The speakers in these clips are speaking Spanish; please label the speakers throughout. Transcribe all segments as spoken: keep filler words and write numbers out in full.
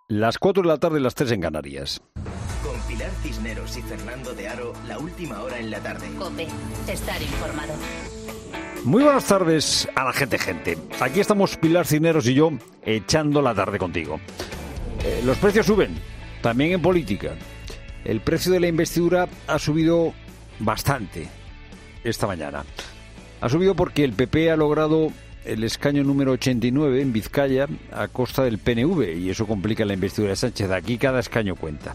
Speaker 1: Las cuatro de la tarde, las tres en Canarias.
Speaker 2: Con Pilar Cisneros y Fernando de Aro, la última hora en la tarde.
Speaker 3: COPE, estar informado.
Speaker 1: Muy buenas tardes a la gente, gente. Aquí estamos Pilar Cisneros y yo echando la tarde contigo. Eh, los precios suben, también en política. El precio de la investidura ha subido bastante esta mañana. Ha subido porque el P P ha logrado el escaño número ochenta y nueve en Vizcaya a costa del P N V y eso complica la investidura de Sánchez. Aquí cada escaño cuenta.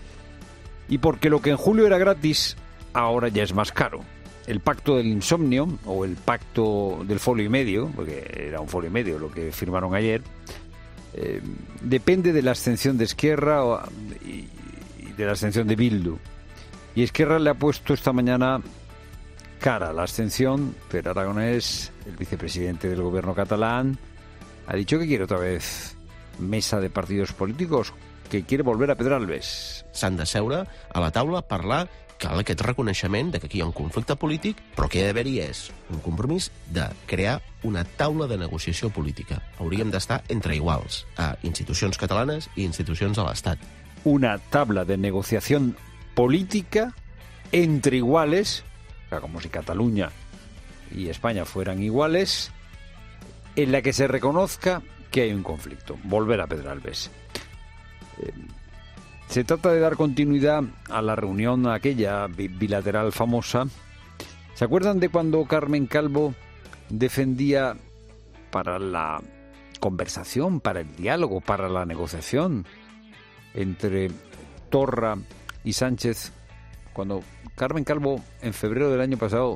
Speaker 1: Y porque lo que en julio era gratis, ahora ya es más caro. El pacto del insomnio, o el pacto del folio y medio, porque era un folio y medio lo que firmaron ayer, eh, depende de la abstención de Esquerra o, y, y de la abstención de Bildu. Y Esquerra le ha puesto esta mañana cara a la abstención. Pere Aragonés, el vicepresidente del gobierno catalán, ha dicho que quiere otra vez mesa de partidos políticos, que quiere volver a Pedralbes.
Speaker 4: S'han de seure a la taula, parlar, cal aquest reconeixement de que aquí hi ha un conflicte polític, però que ha d'haver-hi és un compromís de crear una taula de negociació política. Hauríem d'estar entre iguals a institucions catalanes i institucions de l'Estat.
Speaker 1: Una tabla de negociación política entre iguales, o sea, como si Cataluña y España fueran iguales, en la que se reconozca que hay un conflicto. Volver a Pedralbes. Eh, se trata de dar continuidad a la reunión aquella bilateral famosa. ¿Se acuerdan de cuando Carmen Calvo defendía para la conversación, para el diálogo, para la negociación entre Torra y Sánchez? Cuando Carmen Calvo, en febrero del año pasado,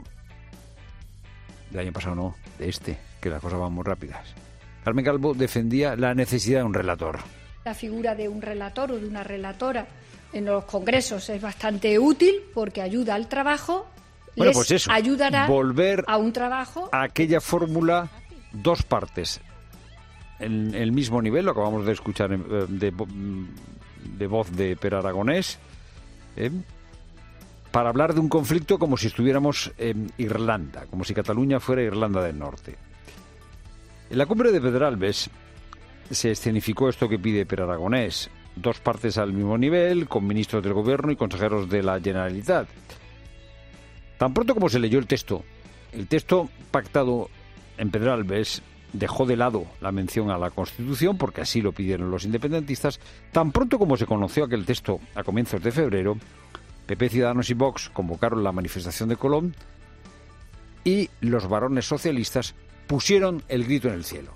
Speaker 1: del año pasado no, de este, que las cosas van muy rápidas, Carmen Calvo defendía la necesidad de un relator.
Speaker 5: La figura de un relator o de una relatora en los congresos es bastante útil porque ayuda al trabajo,
Speaker 1: bueno,
Speaker 5: les
Speaker 1: pues eso,
Speaker 5: ayudará
Speaker 1: volver
Speaker 5: a un trabajo.
Speaker 1: A aquella fórmula, dos partes, en el mismo nivel, lo acabamos de escuchar de, de voz de Pere Aragonés, ¿eh? para hablar de un conflicto como si estuviéramos en Irlanda, como si Cataluña fuera Irlanda del Norte. En la cumbre de Pedralbes se escenificó esto que pide Pere Aragonés, dos partes al mismo nivel, con ministros del gobierno y consejeros de la Generalitat. Tan pronto como se leyó el texto, el texto pactado en Pedralbes dejó de lado la mención a la Constitución, porque así lo pidieron los independentistas. Tan pronto como se conoció aquel texto a comienzos de febrero, P P, Ciudadanos y Vox convocaron la manifestación de Colón y los varones socialistas pusieron el grito en el cielo.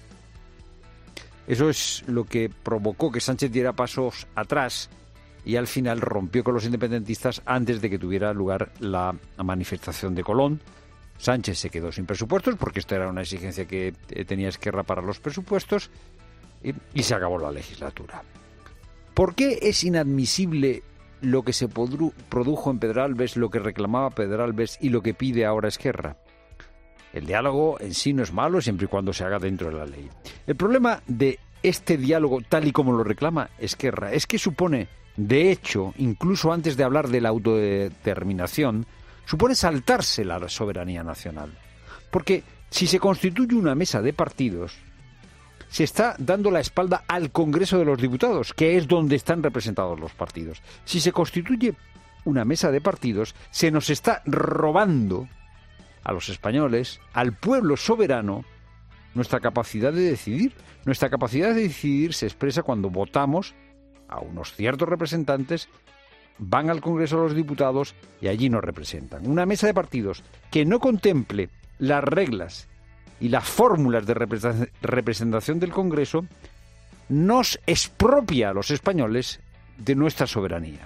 Speaker 1: Eso es lo que provocó que Sánchez diera pasos atrás y al final rompió con los independentistas antes de que tuviera lugar la manifestación de Colón. Sánchez se quedó sin presupuestos porque esta era una exigencia que tenía Esquerra para los presupuestos y, y se acabó la legislatura. ¿Por qué es inadmisible lo que se produjo en Pedralbes, lo que reclamaba Pedralbes y lo que pide ahora Esquerra? El diálogo en sí no es malo siempre y cuando se haga dentro de la ley. El problema de este diálogo, tal y como lo reclama Esquerra, es que supone, de hecho, incluso antes de hablar de la autodeterminación, supone saltarse la soberanía nacional. Porque si se constituye una mesa de partidos, se está dando la espalda al Congreso de los Diputados, que es donde están representados los partidos. Si se constituye una mesa de partidos, se nos está robando a los españoles, al pueblo soberano, nuestra capacidad de decidir. Nuestra capacidad de decidir se expresa cuando votamos a unos ciertos representantes, van al Congreso de los Diputados y allí nos representan. Una mesa de partidos que no contemple las reglas y las fórmulas de representación del Congreso nos expropia a los españoles de nuestra soberanía.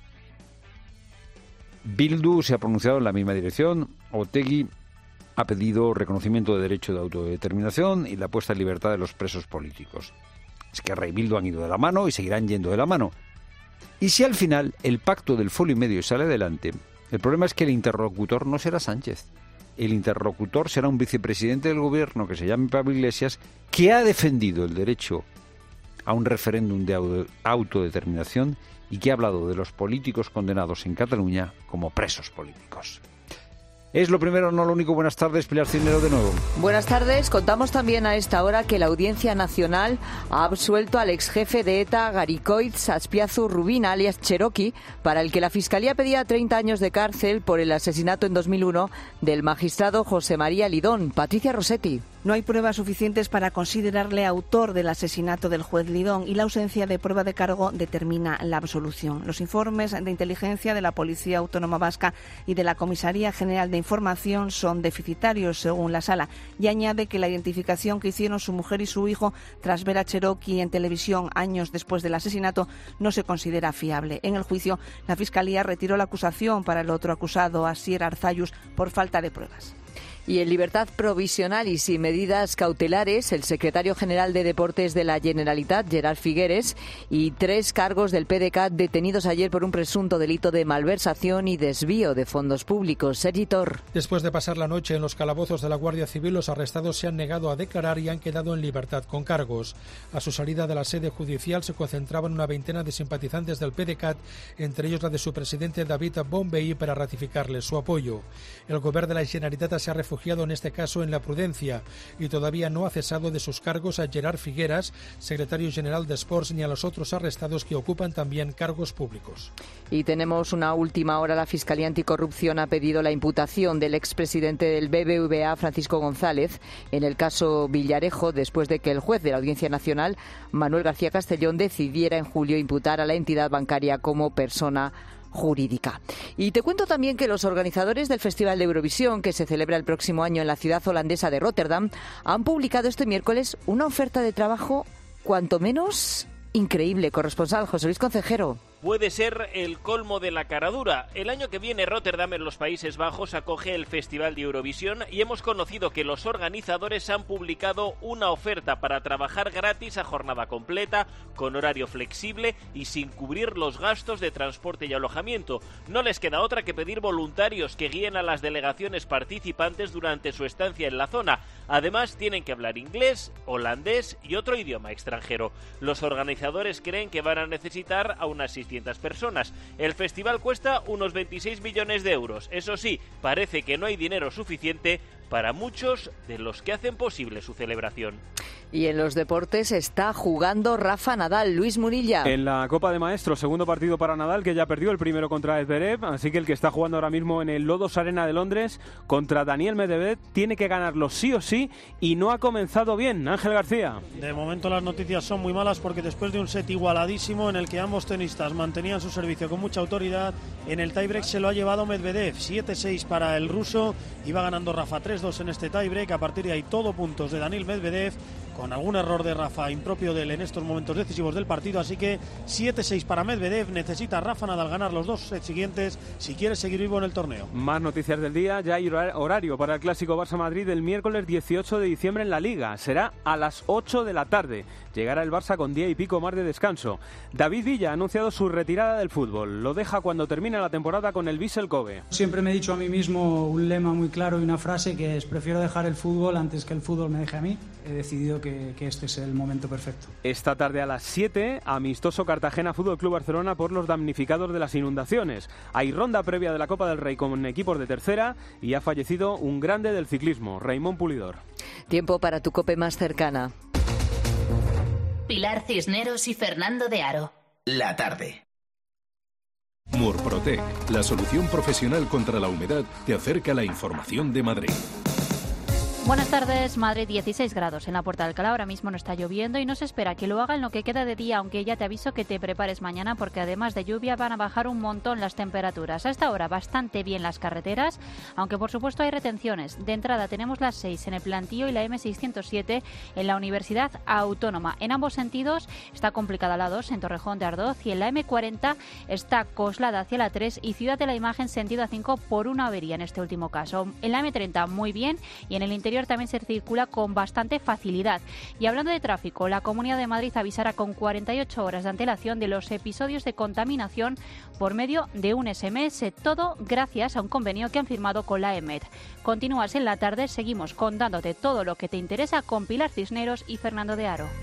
Speaker 1: Bildu se ha pronunciado en la misma dirección. Otegi ha pedido reconocimiento de derecho de autodeterminación y la puesta en libertad de los presos políticos. Esquerra y Bildu han ido de la mano y seguirán yendo de la mano. Y si al final el pacto del folio y medio sale adelante, el problema es que el interlocutor no será Sánchez. El interlocutor será un vicepresidente del gobierno que se llame Pablo Iglesias, que ha defendido el derecho a un referéndum de autodeterminación y que ha hablado de los políticos condenados en Cataluña como presos políticos. Es lo primero, no lo único. Buenas tardes, Pilar Cisneros de nuevo.
Speaker 6: Buenas tardes. Contamos también a esta hora que la Audiencia Nacional ha absuelto al exjefe de ETA, Garikoitz Azpiazu Rubina, alias Cherokee, para el que la Fiscalía pedía treinta años de cárcel por el asesinato en dos mil uno del magistrado José María Lidón. Patricia Rossetti.
Speaker 7: No hay pruebas suficientes para considerarle autor del asesinato del juez Lidón y la ausencia de prueba de cargo determina la absolución. Los informes de inteligencia de la Policía Autónoma Vasca y de la Comisaría General de Información son deficitarios, según la Sala, y añade que la identificación que hicieron su mujer y su hijo tras ver a Cherokee en televisión años después del asesinato no se considera fiable. En el juicio, la Fiscalía retiró la acusación para el otro acusado, Asier Arzayus, por falta de pruebas.
Speaker 6: Y en libertad provisional y sin medidas cautelares, el secretario general de Deportes de la Generalitat, Gerard Figueres, y tres cargos del P D C A T detenidos ayer por un presunto delito de malversación y desvío de fondos públicos. Sergi Tor.
Speaker 8: Después de pasar la noche en los calabozos de la Guardia Civil, los arrestados se han negado a declarar y han quedado en libertad con cargos. A su salida de la sede judicial se concentraban una veintena de simpatizantes del P D C A T, entre ellos la de su presidente David Bonvehí, para ratificarles su apoyo. El gobierno de la Generalitat se ha refugiado en este caso en la prudencia y todavía no ha cesado de sus cargos a Gerard Figueras, secretario general de Sports, ni a los otros arrestados que ocupan también cargos públicos.
Speaker 6: Y tenemos una última hora. La Fiscalía Anticorrupción ha pedido la imputación del expresidente del B B V A, Francisco González, en el caso Villarejo, después de que el juez de la Audiencia Nacional, Manuel García Castellón, decidiera en julio imputar a la entidad bancaria como persona jurídica. Y te cuento también que los organizadores del Festival de Eurovisión, que se celebra el próximo año en la ciudad holandesa de Rotterdam, han publicado este miércoles una oferta de trabajo cuanto menos increíble. Corresponsal José Luis Concejero.
Speaker 9: Puede ser el colmo de la caradura. El año que viene Rotterdam, en los Países Bajos, acoge el Festival de Eurovisión y hemos conocido que los organizadores han publicado una oferta para trabajar gratis a jornada completa, con horario flexible y sin cubrir los gastos de transporte y alojamiento. No les queda otra que pedir voluntarios que guíen a las delegaciones participantes durante su estancia en la zona. Además, tienen que hablar inglés, holandés y otro idioma extranjero. Los organizadores creen que van a necesitar a unas seiscientas personas. El festival cuesta unos veintiséis millones de euros. Eso sí, parece que no hay dinero suficiente para muchos de los que hacen posible su celebración.
Speaker 6: Y en los deportes está jugando Rafa Nadal. Luis Murilla.
Speaker 10: En la Copa de Maestros, segundo partido para Nadal, que ya perdió el primero contra Zverev, así que el que está jugando ahora mismo en el Lodos Arena de Londres contra Daniel Medvedev tiene que ganarlo sí o sí, y no ha comenzado bien. Ángel García.
Speaker 11: De momento las noticias son muy malas, porque después de un set igualadísimo en el que ambos tenistas mantenían su servicio con mucha autoridad, en el tiebreak se lo ha llevado Medvedev. siete seis para el ruso, iba ganando Rafa tres dos en este tiebreak. A partir de ahí todo puntos de Daniel Medvedev, con algún error de Rafa impropio de él en estos momentos decisivos del partido, así que siete seis para Medvedev. Necesita Rafa Nadal ganar los dos sets siguientes si quiere seguir vivo en el torneo.
Speaker 10: Más noticias del día. Ya hay horario para el clásico Barça-Madrid el miércoles dieciocho de diciembre en la Liga. Será a las ocho de la tarde. Llegará el Barça con día y pico más de descanso. David Villa ha anunciado su retirada del fútbol. Lo deja cuando termina la temporada con el Vissel Kobe.
Speaker 12: Siempre me he dicho a mí mismo un lema muy claro y una frase, que es: prefiero dejar el fútbol antes que el fútbol me deje a mí. He decidido que, que este es el momento perfecto.
Speaker 10: Esta tarde a las siete, amistoso Cartagena Fútbol Club Barcelona por los damnificados de las inundaciones. Hay ronda previa de la Copa del Rey con equipos de tercera y ha fallecido un grande del ciclismo, Raimón Pulidor.
Speaker 6: Tiempo para tu COPE más cercana.
Speaker 3: Pilar Cisneros y Fernando de Aro.
Speaker 2: La tarde.
Speaker 13: Murprotec, la solución profesional contra la humedad, te acerca la información de Madrid.
Speaker 14: Buenas tardes. Madrid, dieciséis grados en la Puerta de Alcalá. Ahora mismo no está lloviendo y no se espera que lo haga en lo que queda de día, aunque ya te aviso que te prepares mañana, porque además de lluvia van a bajar un montón las temperaturas. A esta hora bastante bien las carreteras, aunque por supuesto hay retenciones. De entrada tenemos las seis en el Plantío y la eme seiscientos siete en la Universidad Autónoma. En ambos sentidos está complicada la dos en Torrejón de Ardoz, y en la eme cuarenta está Coslada hacia la tres y Ciudad de la Imagen sentido a cinco por una avería en este último caso. En la eme treinta muy bien, y en el interior también se circula con bastante facilidad. Y hablando de tráfico, la Comunidad de Madrid avisará con cuarenta y ocho horas de antelación de los episodios de contaminación por medio de un ese eme ese, todo gracias a un convenio que han firmado con la EMET. Continúas en la tarde, seguimos contándote todo lo que te interesa con Pilar Cisneros y Fernando de Aro.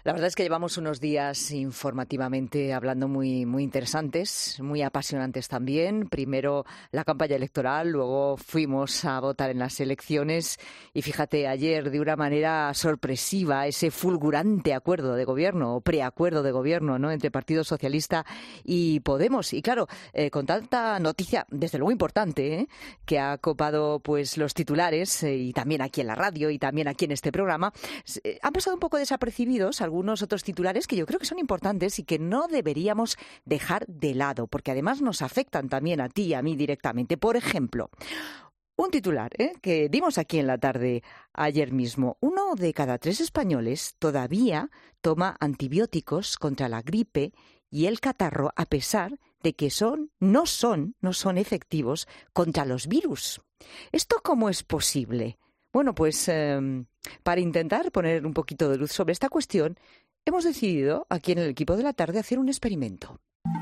Speaker 6: La verdad es que llevamos unos días informativamente hablando muy, muy interesantes, muy apasionantes también. Primero la campaña electoral, luego fuimos a votar en las elecciones y fíjate, ayer de una manera sorpresiva ese fulgurante acuerdo de gobierno o preacuerdo de gobierno, ¿no?, entre Partido Socialista y Podemos. Y claro, eh, con tanta noticia, desde luego importante, ¿eh?, que ha copado pues los titulares eh, y también aquí en la radio y también aquí en este programa, eh, han pasado un poco desapercibidos algunos otros titulares que yo creo que son importantes y que no deberíamos dejar de lado, porque además nos afectan también a ti y a mí directamente. Por ejemplo, un titular ¿eh? que dimos aquí en la tarde ayer mismo. Uno de cada tres españoles todavía toma antibióticos contra la gripe y el catarro, a pesar de que son, no son, no son efectivos contra los virus. ¿Esto cómo es posible? Bueno, pues eh, para intentar poner un poquito de luz sobre esta cuestión, hemos decidido aquí en el equipo de la tarde hacer un experimento.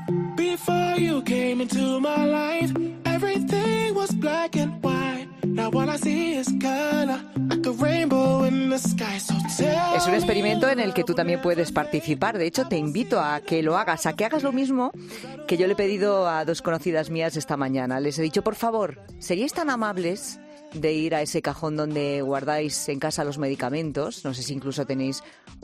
Speaker 6: Before you came into my life, everything was black and white. Now all I see is color, like a rainbow in the sky. So tell Es un experimento en el que tú también puedes participar. De hecho, te invito a que lo hagas, a que hagas lo mismo que yo le he pedido a dos conocidas mías esta mañana. Les he dicho, por favor, ¿seríais tan amables de ir a ese cajón donde guardáis en casa los medicamentos? No sé si incluso tenéis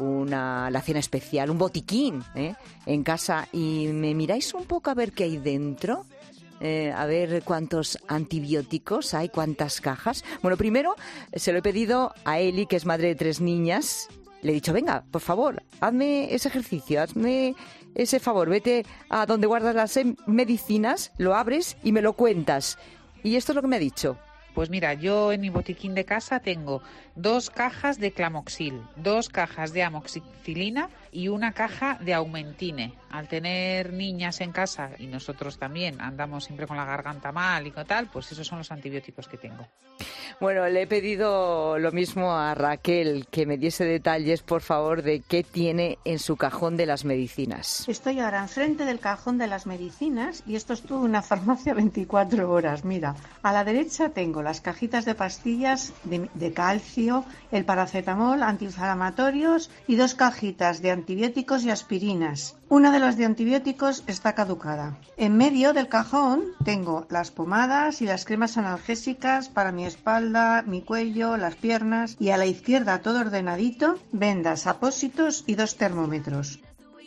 Speaker 6: una alacena especial, un botiquín ¿eh? en casa, y me miráis un poco a ver qué hay dentro, eh, a ver cuántos antibióticos hay, cuántas cajas. Bueno, primero se lo he pedido a Eli, que es madre de tres niñas. Le he dicho, venga, por favor, hazme ese ejercicio, hazme ese favor, vete a donde guardas las medicinas, lo abres y me lo cuentas. Y esto es lo que me ha dicho.
Speaker 15: Pues mira, yo en mi botiquín de casa tengo dos cajas de Clamoxil, dos cajas de amoxicilina y una caja de Aumentine. Al tener niñas en casa y nosotros también andamos siempre con la garganta mal y tal, pues esos son los antibióticos que tengo.
Speaker 6: Bueno, le he pedido lo mismo a Raquel, que me diese detalles, por favor, de qué tiene en su cajón de las medicinas.
Speaker 16: Estoy ahora enfrente del cajón de las medicinas y esto es toda una farmacia veinticuatro horas. Mira, a la derecha tengo las cajitas de pastillas de, de calcio, el paracetamol, antiinflamatorios y dos cajitas de antibióticos y aspirinas. Una de las de antibióticos está caducada. En medio del cajón tengo las pomadas y las cremas analgésicas para mi espalda, mi cuello, las piernas, y a la izquierda, todo ordenadito, vendas, apósitos y dos termómetros.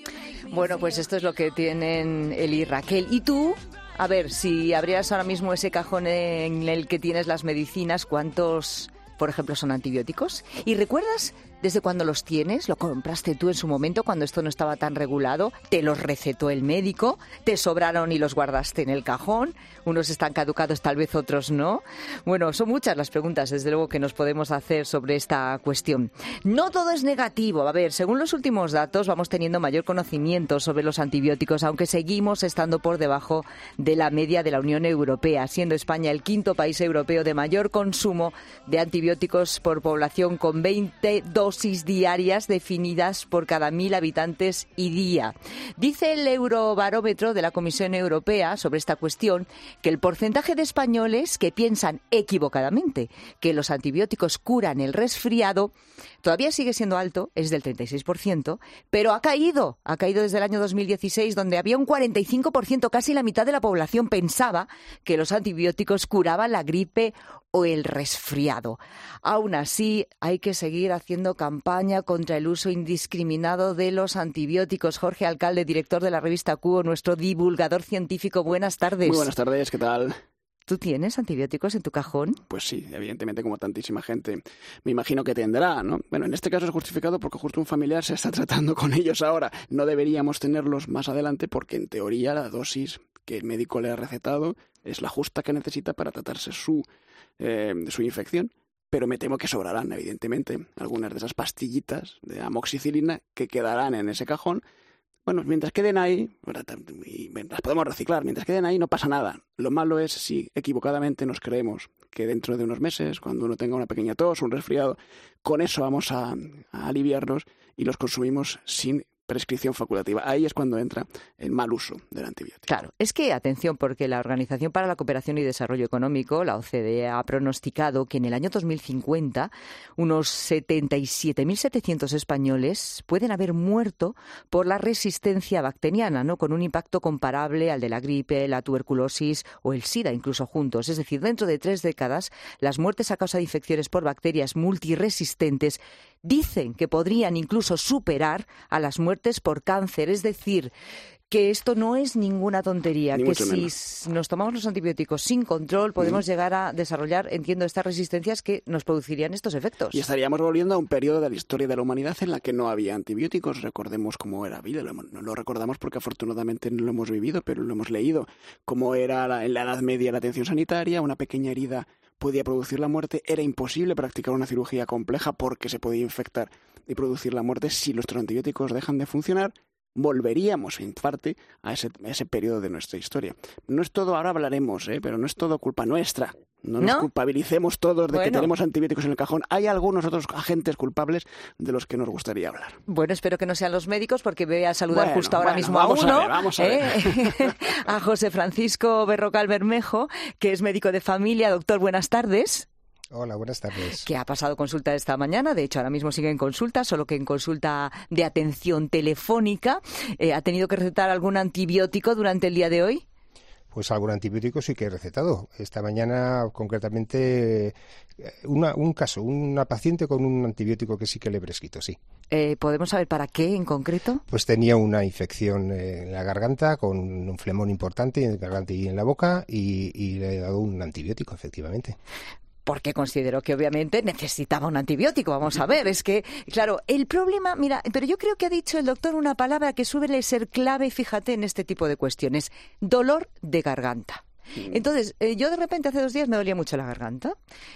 Speaker 6: Bueno, pues esto es lo que tienen Eli y Raquel. ¿Y tú? A ver, si abrieras ahora mismo ese cajón en el que tienes las medicinas, ¿cuántos, por ejemplo, son antibióticos? ¿Y recuerdas desde cuándo los tienes? ¿Lo compraste tú en su momento cuando esto no estaba tan regulado? ¿Te los recetó el médico? ¿Te sobraron y los guardaste en el cajón? Unos están caducados, tal vez otros no. Bueno, son muchas las preguntas, desde luego, que nos podemos hacer sobre esta cuestión. No todo es negativo. A ver, según los últimos datos, vamos teniendo mayor conocimiento sobre los antibióticos, aunque seguimos estando por debajo de la media de la Unión Europea, siendo España el quinto país europeo de mayor consumo de antibióticos por población, con veintidós dosis diarias definidas por cada mil habitantes y día. Dice el Eurobarómetro de la Comisión Europea sobre esta cuestión que el porcentaje de españoles que piensan equivocadamente que los antibióticos curan el resfriado todavía sigue siendo alto, es del treinta y seis por ciento, pero ha caído, ha caído desde el año dos mil dieciséis, donde había un cuarenta y cinco por ciento, casi la mitad de la población pensaba que los antibióticos curaban la gripe o el resfriado. Aún así, hay que seguir haciendo campaña contra el uso indiscriminado de los antibióticos. Jorge Alcalde, director de la revista Cuo, nuestro divulgador científico. Buenas tardes.
Speaker 17: Muy buenas tardes, ¿qué tal?
Speaker 6: ¿Tú tienes antibióticos en tu cajón?
Speaker 17: Pues sí, evidentemente, como tantísima gente me imagino que tendrá, ¿no? Bueno, en este caso es justificado porque justo un familiar se está tratando con ellos ahora. No deberíamos tenerlos más adelante porque, en teoría, la dosis que el médico le ha recetado es la justa que necesita para tratarse su, eh, su infección. Pero me temo que sobrarán, evidentemente, algunas de esas pastillitas de amoxicilina que quedarán en ese cajón. Bueno, mientras queden ahí, las podemos reciclar, mientras queden ahí no pasa nada. Lo malo es si equivocadamente nos creemos que dentro de unos meses, cuando uno tenga una pequeña tos, un resfriado, con eso vamos a, a aliviarnos y los consumimos sin prescripción facultativa. Ahí es cuando entra el mal uso del antibiótico.
Speaker 6: Claro, es que, atención, porque la Organización para la Cooperación y Desarrollo Económico, la O C D E, ha pronosticado que en el año dos mil cincuenta unos setenta y siete mil setecientos españoles pueden haber muerto por la resistencia bacteriana, ¿no? Con un impacto comparable al de la gripe, la tuberculosis o el SIDA, incluso juntos. Es decir, dentro de tres décadas, las muertes a causa de infecciones por bacterias multiresistentes dicen que podrían incluso superar a las muertes por cáncer. Es decir, que esto no es ninguna tontería,
Speaker 17: Ni
Speaker 6: que
Speaker 17: mucho
Speaker 6: si
Speaker 17: menos.
Speaker 6: nos tomamos los antibióticos sin control podemos mm. llegar a desarrollar, entiendo, estas resistencias que nos producirían estos efectos.
Speaker 17: Y estaríamos volviendo a un periodo de la historia de la humanidad en la que no había antibióticos. Recordemos cómo era vida, no lo recordamos porque afortunadamente no lo hemos vivido, pero lo hemos leído. Cómo era la, en la Edad Media la atención sanitaria, una pequeña herida podía producir la muerte, era imposible practicar una cirugía compleja porque se podía infectar y producir la muerte. Si nuestros antibióticos dejan de funcionar, volveríamos en parte a ese, a ese periodo de nuestra historia. No es todo, ahora hablaremos, ¿eh? pero no es todo culpa nuestra. No nos ¿No? culpabilicemos todos de bueno. que tenemos antibióticos en el cajón. Hay algunos otros agentes culpables de los que nos gustaría hablar.
Speaker 6: Bueno, espero que no sean los médicos, porque voy a saludar
Speaker 17: bueno,
Speaker 6: justo ahora
Speaker 17: bueno,
Speaker 6: mismo a uno.
Speaker 17: A ver, vamos a ver.
Speaker 6: ¿eh? A José Francisco Berrocal Bermejo, que es médico de familia. Doctor, buenas tardes.
Speaker 18: Hola, buenas tardes.
Speaker 6: Que ha pasado consulta esta mañana, de hecho ahora mismo sigue en consulta, solo que en consulta de atención telefónica. Eh, ¿Ha tenido que recetar algún antibiótico durante el día de hoy?
Speaker 18: Pues algún antibiótico sí que he recetado. Esta mañana, concretamente, una, un caso, una paciente con un antibiótico que sí que le he prescrito, sí.
Speaker 6: Eh, ¿Podemos saber para qué en concreto?
Speaker 18: Pues tenía una infección en la garganta, con un flemón importante en la garganta y en la boca, y, y le he dado un antibiótico, efectivamente.
Speaker 6: Porque considero que obviamente necesitaba un antibiótico. Vamos a ver, es que, claro, el problema, mira, pero yo creo que ha dicho el doctor una palabra que suele ser clave, fíjate, en este tipo de cuestiones: dolor de garganta. Entonces, eh, yo de repente hace dos días me dolía mucho la garganta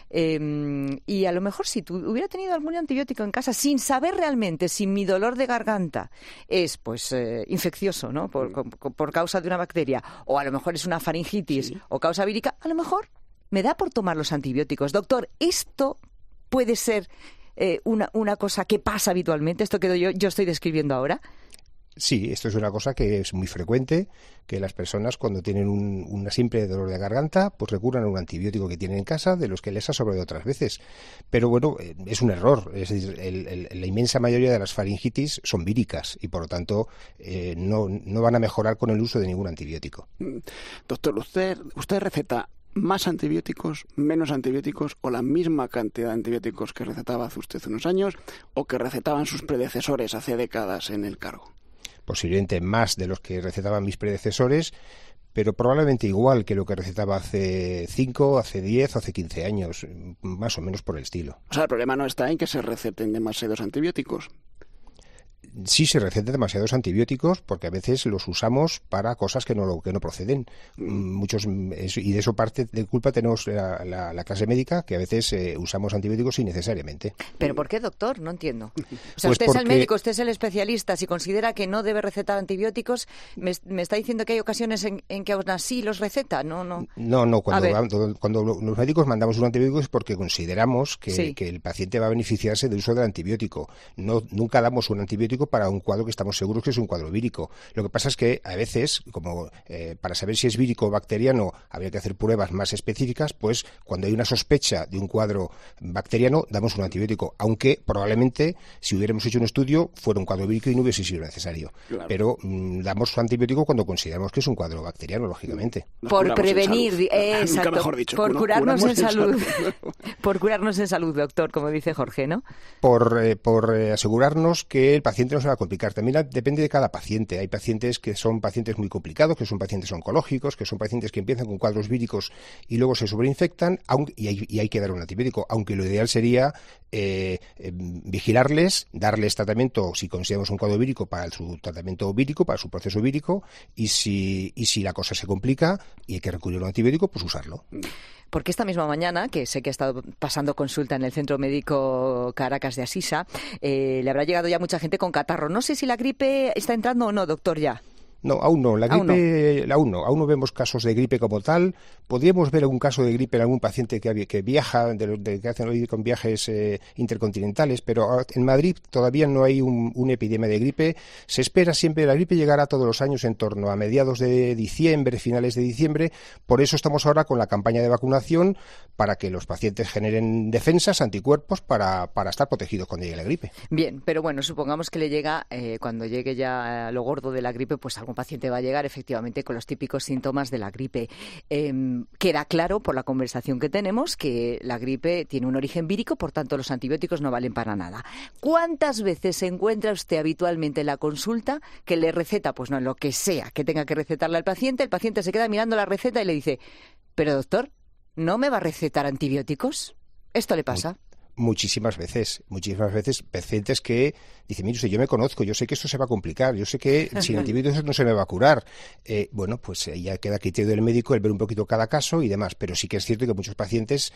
Speaker 6: eh, y a lo mejor si tú hubiera tenido algún antibiótico en casa sin saber realmente si mi dolor de garganta es pues eh, infeccioso, ¿no? Por, por, por causa de una bacteria, o a lo mejor es una faringitis sí. o causa vírica, a lo mejor me da por tomar los antibióticos. Doctor, ¿esto puede ser eh, una, una cosa que pasa habitualmente, esto que yo, yo estoy describiendo ahora?
Speaker 18: Sí, esto es una cosa que es muy frecuente, que las personas cuando tienen un una simple dolor de garganta, pues recurran a un antibiótico que tienen en casa, de los que les ha sobrado otras veces. Pero bueno, es un error. Es decir, el, el, la inmensa mayoría de las faringitis son víricas y por lo tanto eh, no, no van a mejorar con el uso de ningún antibiótico.
Speaker 17: Doctor, usted, usted receta más antibióticos, menos antibióticos o la misma cantidad de antibióticos que recetaba hace usted unos años o que recetaban sus predecesores hace décadas en el cargo.
Speaker 18: Posiblemente más de los que recetaban mis predecesores, pero probablemente igual que lo que recetaba hace cinco, hace diez, hace quince años, más o menos por el estilo.
Speaker 17: O sea, el problema no está en que se receten demasiados antibióticos.
Speaker 18: Sí se recetan demasiados antibióticos porque a veces los usamos para cosas que no que no proceden. Muchos y de eso parte de culpa tenemos la, la, la clase médica, que a veces eh, usamos antibióticos innecesariamente.
Speaker 6: ¿Pero por qué, doctor? No entiendo. O sea,
Speaker 18: pues
Speaker 6: usted
Speaker 18: porque...
Speaker 6: es el médico, usted es el especialista. Si considera que no debe recetar antibióticos, me, me está diciendo que hay ocasiones en, en que aún así los receta. No, no.
Speaker 18: No, no. Cuando, cuando, cuando los médicos mandamos un antibiótico es porque consideramos que, sí. que el paciente va a beneficiarse del uso del antibiótico. No, nunca damos un antibiótico para un cuadro que estamos seguros que es un cuadro vírico. Lo que pasa es que a veces, como eh, para saber si es vírico o bacteriano habría que hacer pruebas más específicas, pues cuando hay una sospecha de un cuadro bacteriano damos un antibiótico, aunque probablemente si hubiéramos hecho un estudio fuera un cuadro vírico y no hubiese sido necesario. Claro. Pero mmm, damos antibiótico cuando consideramos que es un cuadro bacteriano, lógicamente.
Speaker 6: Nos por prevenir, eh, exacto, mejor dicho, por curarnos en salud. salud. Por curarnos en salud, doctor, como dice Jorge, ¿no?
Speaker 18: Por, eh, por eh, asegurarnos que el paciente no se va a complicar. También depende de cada paciente. Hay pacientes que son pacientes muy complicados, que son pacientes oncológicos, que son pacientes que empiezan con cuadros víricos y luego se sobreinfectan, aunque, y, hay, y hay que dar un antibiótico, aunque lo ideal sería eh, eh, vigilarles, darles tratamiento si consideramos un cuadro vírico para su tratamiento vírico, para su proceso vírico, y si, y si la cosa se complica y hay que recurrir a un antibiótico, pues usarlo.
Speaker 6: Porque esta misma mañana, que sé que ha estado pasando consulta en el Centro Médico Caracas de Asisa, eh, le habrá llegado ya mucha gente con catarro. No sé si la gripe está entrando o no, doctor, ya.
Speaker 18: No, aún no. La gripe, aún no. aún no. Aún no vemos casos de gripe como tal. Podríamos ver algún caso de gripe en algún paciente que, que viaja, de, de, que hacen con viajes eh, intercontinentales, pero en Madrid todavía no hay un, una epidemia de gripe. Se espera siempre, la gripe llegará todos los años en torno a mediados de diciembre, finales de diciembre. Por eso estamos ahora con la campaña de vacunación para que los pacientes generen defensas, anticuerpos, para, para estar protegidos cuando llegue la gripe.
Speaker 6: Bien, pero bueno, supongamos que le llega, eh, cuando llegue ya lo gordo de la gripe, pues algún paciente va a llegar efectivamente con los típicos síntomas de la gripe. Eh, queda claro por la conversación que tenemos que la gripe tiene un origen vírico, por tanto los antibióticos no valen para nada. ¿Cuántas veces se encuentra usted habitualmente en la consulta que le receta, pues no, lo que sea que tenga que recetarle al paciente, el paciente se queda mirando la receta y le dice, pero doctor, ¿no me va a recetar antibióticos? ¿Esto le pasa?
Speaker 18: Muchísimas veces, muchísimas veces, pacientes que dicen, mire usted, yo me conozco, yo sé que esto se va a complicar, yo sé que sin antibióticos no se me va a curar. Eh, bueno, pues eh, ya queda criterio del médico el ver un poquito cada caso y demás, pero sí que es cierto que muchos pacientes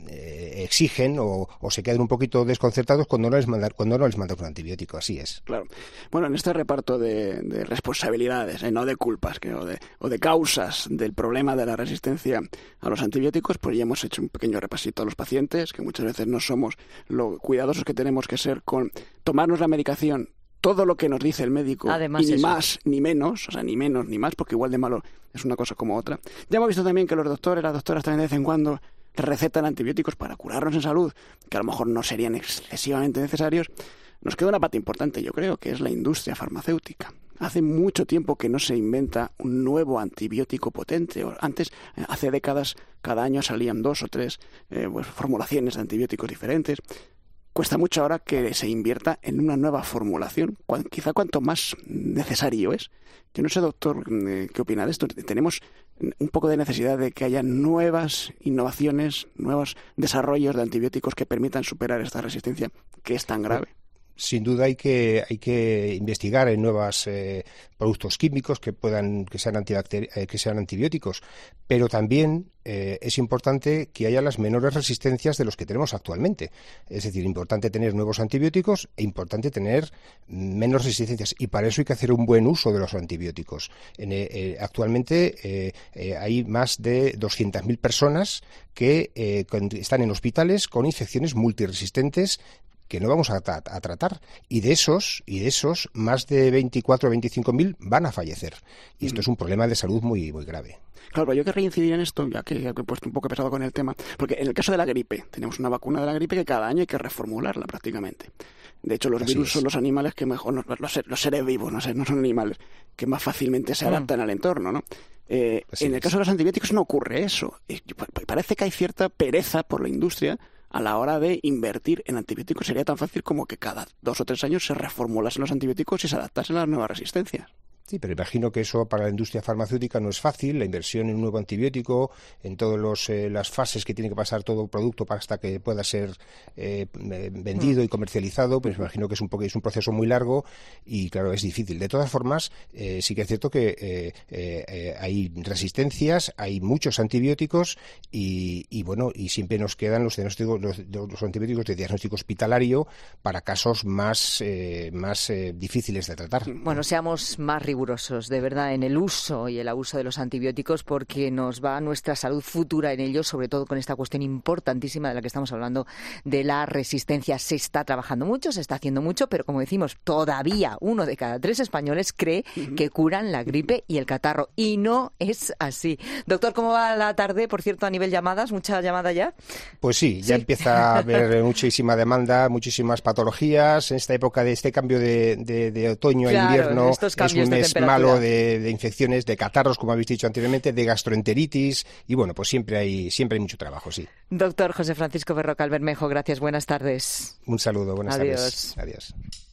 Speaker 18: eh, exigen o, o se quedan un poquito desconcertados cuando no les mandan, cuando no les mandan un antibiótico, así es.
Speaker 17: Claro. Bueno, en este reparto de, de responsabilidades, eh, no de culpas, que, o, de, o de causas del problema de la resistencia a los antibióticos, pues ya hemos hecho un pequeño repasito a los pacientes, que muchas veces no somos lo cuidadosos que tenemos que ser con tomarnos la medicación, todo lo que nos dice el médico,
Speaker 6: además,
Speaker 17: y ni
Speaker 6: eso.
Speaker 17: más ni menos, o sea, ni menos ni más, porque igual de malo es una cosa como otra. Ya hemos visto también que los doctores, las doctoras también de vez en cuando recetan antibióticos para curarnos en salud, que a lo mejor no serían excesivamente necesarios. Nos queda una pata importante, yo creo, que es la industria farmacéutica. Hace mucho tiempo que no se inventa un nuevo antibiótico potente. Antes, hace décadas, cada año salían dos o tres eh, pues, formulaciones de antibióticos diferentes. Cuesta mucho ahora que se invierta en una nueva formulación, cuan, quizá cuanto más necesario es. Yo no sé, doctor, eh, ¿qué opina de esto? Tenemos un poco de necesidad de que haya nuevas innovaciones, nuevos desarrollos de antibióticos que permitan superar esta resistencia que es tan grave.
Speaker 18: Sin duda hay que hay que investigar en nuevos eh, productos químicos que puedan que sean antibacteri- eh, que sean antibióticos, pero también eh, es importante que haya las menores resistencias de los que tenemos actualmente. Es decir, importante tener nuevos antibióticos e importante tener menos resistencias, y para eso hay que hacer un buen uso de los antibióticos. En, eh, actualmente eh, eh, hay más de doscientas mil personas que eh, con, están en hospitales con infecciones multiresistentes que no vamos a, tra- a tratar, y de esos y de esos más de veinticuatro o veinticinco mil van a fallecer, y esto mm. es un problema de salud muy muy grave.
Speaker 17: Claro, yo querría incidir en esto, ya que, ya que he puesto un poco pesado con el tema, porque en el caso de la gripe, tenemos una vacuna de la gripe que cada año hay que reformularla prácticamente. De hecho, los Así virus es. son los animales que mejor, los, los, los seres vivos, no sé, no son animales, que más fácilmente se adaptan mm. al entorno, ¿no? Eh, en el caso de los antibióticos no ocurre eso. Y parece que hay cierta pereza por la industria a la hora de invertir en antibióticos. Sería tan fácil como que cada dos o tres años se reformulasen los antibióticos y se adaptasen a las nuevas resistencias.
Speaker 18: Sí, pero imagino que eso para la industria farmacéutica no es fácil, la inversión en un nuevo antibiótico, en todas eh, las fases que tiene que pasar todo el producto para hasta que pueda ser eh, vendido y comercializado, pues imagino que es un, poco, es un proceso muy largo y, claro, es difícil. De todas formas, eh, sí que es cierto que eh, eh, hay resistencias, hay muchos antibióticos y, y bueno, y siempre nos quedan los, diagnósticos, los, los antibióticos de diagnóstico hospitalario para casos más, eh, más eh, difíciles de tratar.
Speaker 6: Bueno, seamos más rigurosos. de verdad en el uso y el abuso de los antibióticos, porque nos va nuestra salud futura en ellos, sobre todo con esta cuestión importantísima de la que estamos hablando, de la resistencia. Se está trabajando mucho, se está haciendo mucho, pero como decimos, todavía uno de cada tres españoles cree uh-huh. que curan la gripe y el catarro, y no es así. Doctor, ¿cómo va la tarde, por cierto, a nivel llamadas? ¿Mucha llamada ya?
Speaker 18: Pues sí, ya ¿Sí? empieza a haber muchísima demanda, muchísimas patologías. En esta época de este cambio de, de, de otoño
Speaker 6: claro,
Speaker 18: a invierno es un mes malo de, de infecciones, de catarros, como habéis dicho anteriormente, de gastroenteritis, y bueno, pues siempre hay siempre hay mucho trabajo, sí.
Speaker 6: Doctor José Francisco Berrocal Bermejo, gracias, buenas tardes.
Speaker 18: Un saludo, buenas
Speaker 6: Adiós.
Speaker 18: tardes. Adiós.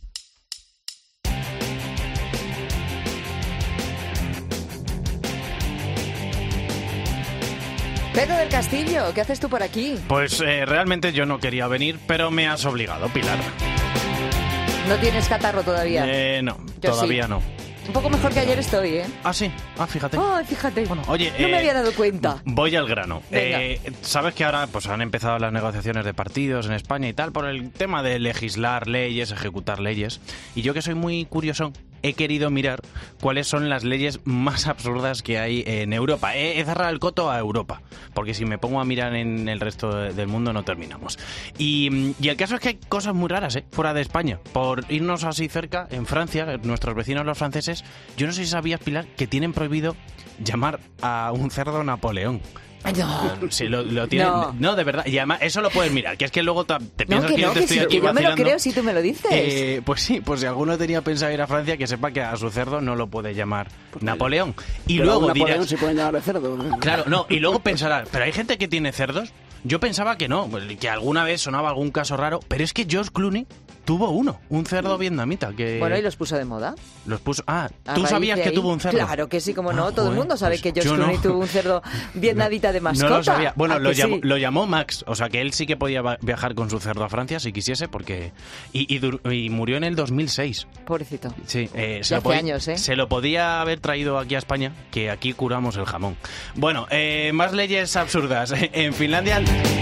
Speaker 6: Pedro del Castillo, ¿qué haces tú por aquí?
Speaker 19: Pues eh, realmente yo no quería venir, pero me has obligado, Pilar.
Speaker 6: ¿No tienes catarro todavía?
Speaker 19: Eh, no,
Speaker 6: Yo
Speaker 19: todavía
Speaker 6: sí.
Speaker 19: no.
Speaker 6: Un poco mejor que ayer estoy, ¿eh?
Speaker 19: Ah, sí. Ah, fíjate.
Speaker 6: Oh, fíjate.
Speaker 19: Bueno, oye,
Speaker 6: no
Speaker 19: eh,
Speaker 6: me había dado cuenta.
Speaker 19: Voy al grano.
Speaker 6: Venga.
Speaker 19: Eh, Sabes que ahora pues han empezado las negociaciones de partidos en España y tal por el tema de legislar leyes, ejecutar leyes. Y yo que soy muy curioso, he querido mirar cuáles son las leyes más absurdas que hay en Europa. He, he cerrado el coto a Europa, porque si me pongo a mirar en el resto de, del mundo no terminamos. Y, y el caso es que hay cosas muy raras, ¿eh? Fuera de España. Por irnos así cerca, en Francia, nuestros vecinos los franceses, yo no sé si sabías, Pilar, que tienen prohibido llamar a un cerdo Napoleón.
Speaker 6: No.
Speaker 19: Sí, lo, lo tienen. No. no, de verdad. Y además, eso lo puedes mirar. Que es que luego te, te piensas
Speaker 6: no, que,
Speaker 19: que
Speaker 6: no,
Speaker 19: yo te
Speaker 6: que
Speaker 19: estoy
Speaker 6: si,
Speaker 19: aquí
Speaker 6: que yo me
Speaker 19: vacilando.
Speaker 6: lo creo si tú me lo dices.
Speaker 19: Eh, pues sí, pues si alguno tenía pensado ir a Francia, que sepa que a su cerdo no lo puede llamar pues Napoleón. Y
Speaker 17: pero
Speaker 19: luego
Speaker 17: Napoleón
Speaker 19: dirás...
Speaker 17: se pueden llamar de cerdo.
Speaker 19: Claro, no. Y luego pensarás, ¿pero hay gente que tiene cerdos? Yo pensaba que no, que alguna vez sonaba algún caso raro, pero es que George Clooney tuvo uno, un cerdo vietnamita. Que...
Speaker 6: Bueno, ¿y los puso de moda?
Speaker 19: Los puso... Ah, ¿tú sabías que tuvo un cerdo?
Speaker 6: Claro que sí, como no, ah, todo joder, el mundo sabe pues que George Clooney
Speaker 19: no.
Speaker 6: tuvo un cerdo vietnamita de mascota.
Speaker 19: No lo sabía. Bueno, lo llamó,
Speaker 6: sí?
Speaker 19: lo llamó Max, o sea que él sí que podía viajar con su cerdo a Francia si quisiese, porque... Y, y, dur... y murió en el dos mil seis.
Speaker 6: Pobrecito.
Speaker 19: Sí, eh, se,
Speaker 6: hace
Speaker 19: lo podía...
Speaker 6: años, ¿eh?
Speaker 19: se lo podía haber traído aquí a España, que aquí curamos el jamón. Bueno, eh, más leyes absurdas. En Finlandia...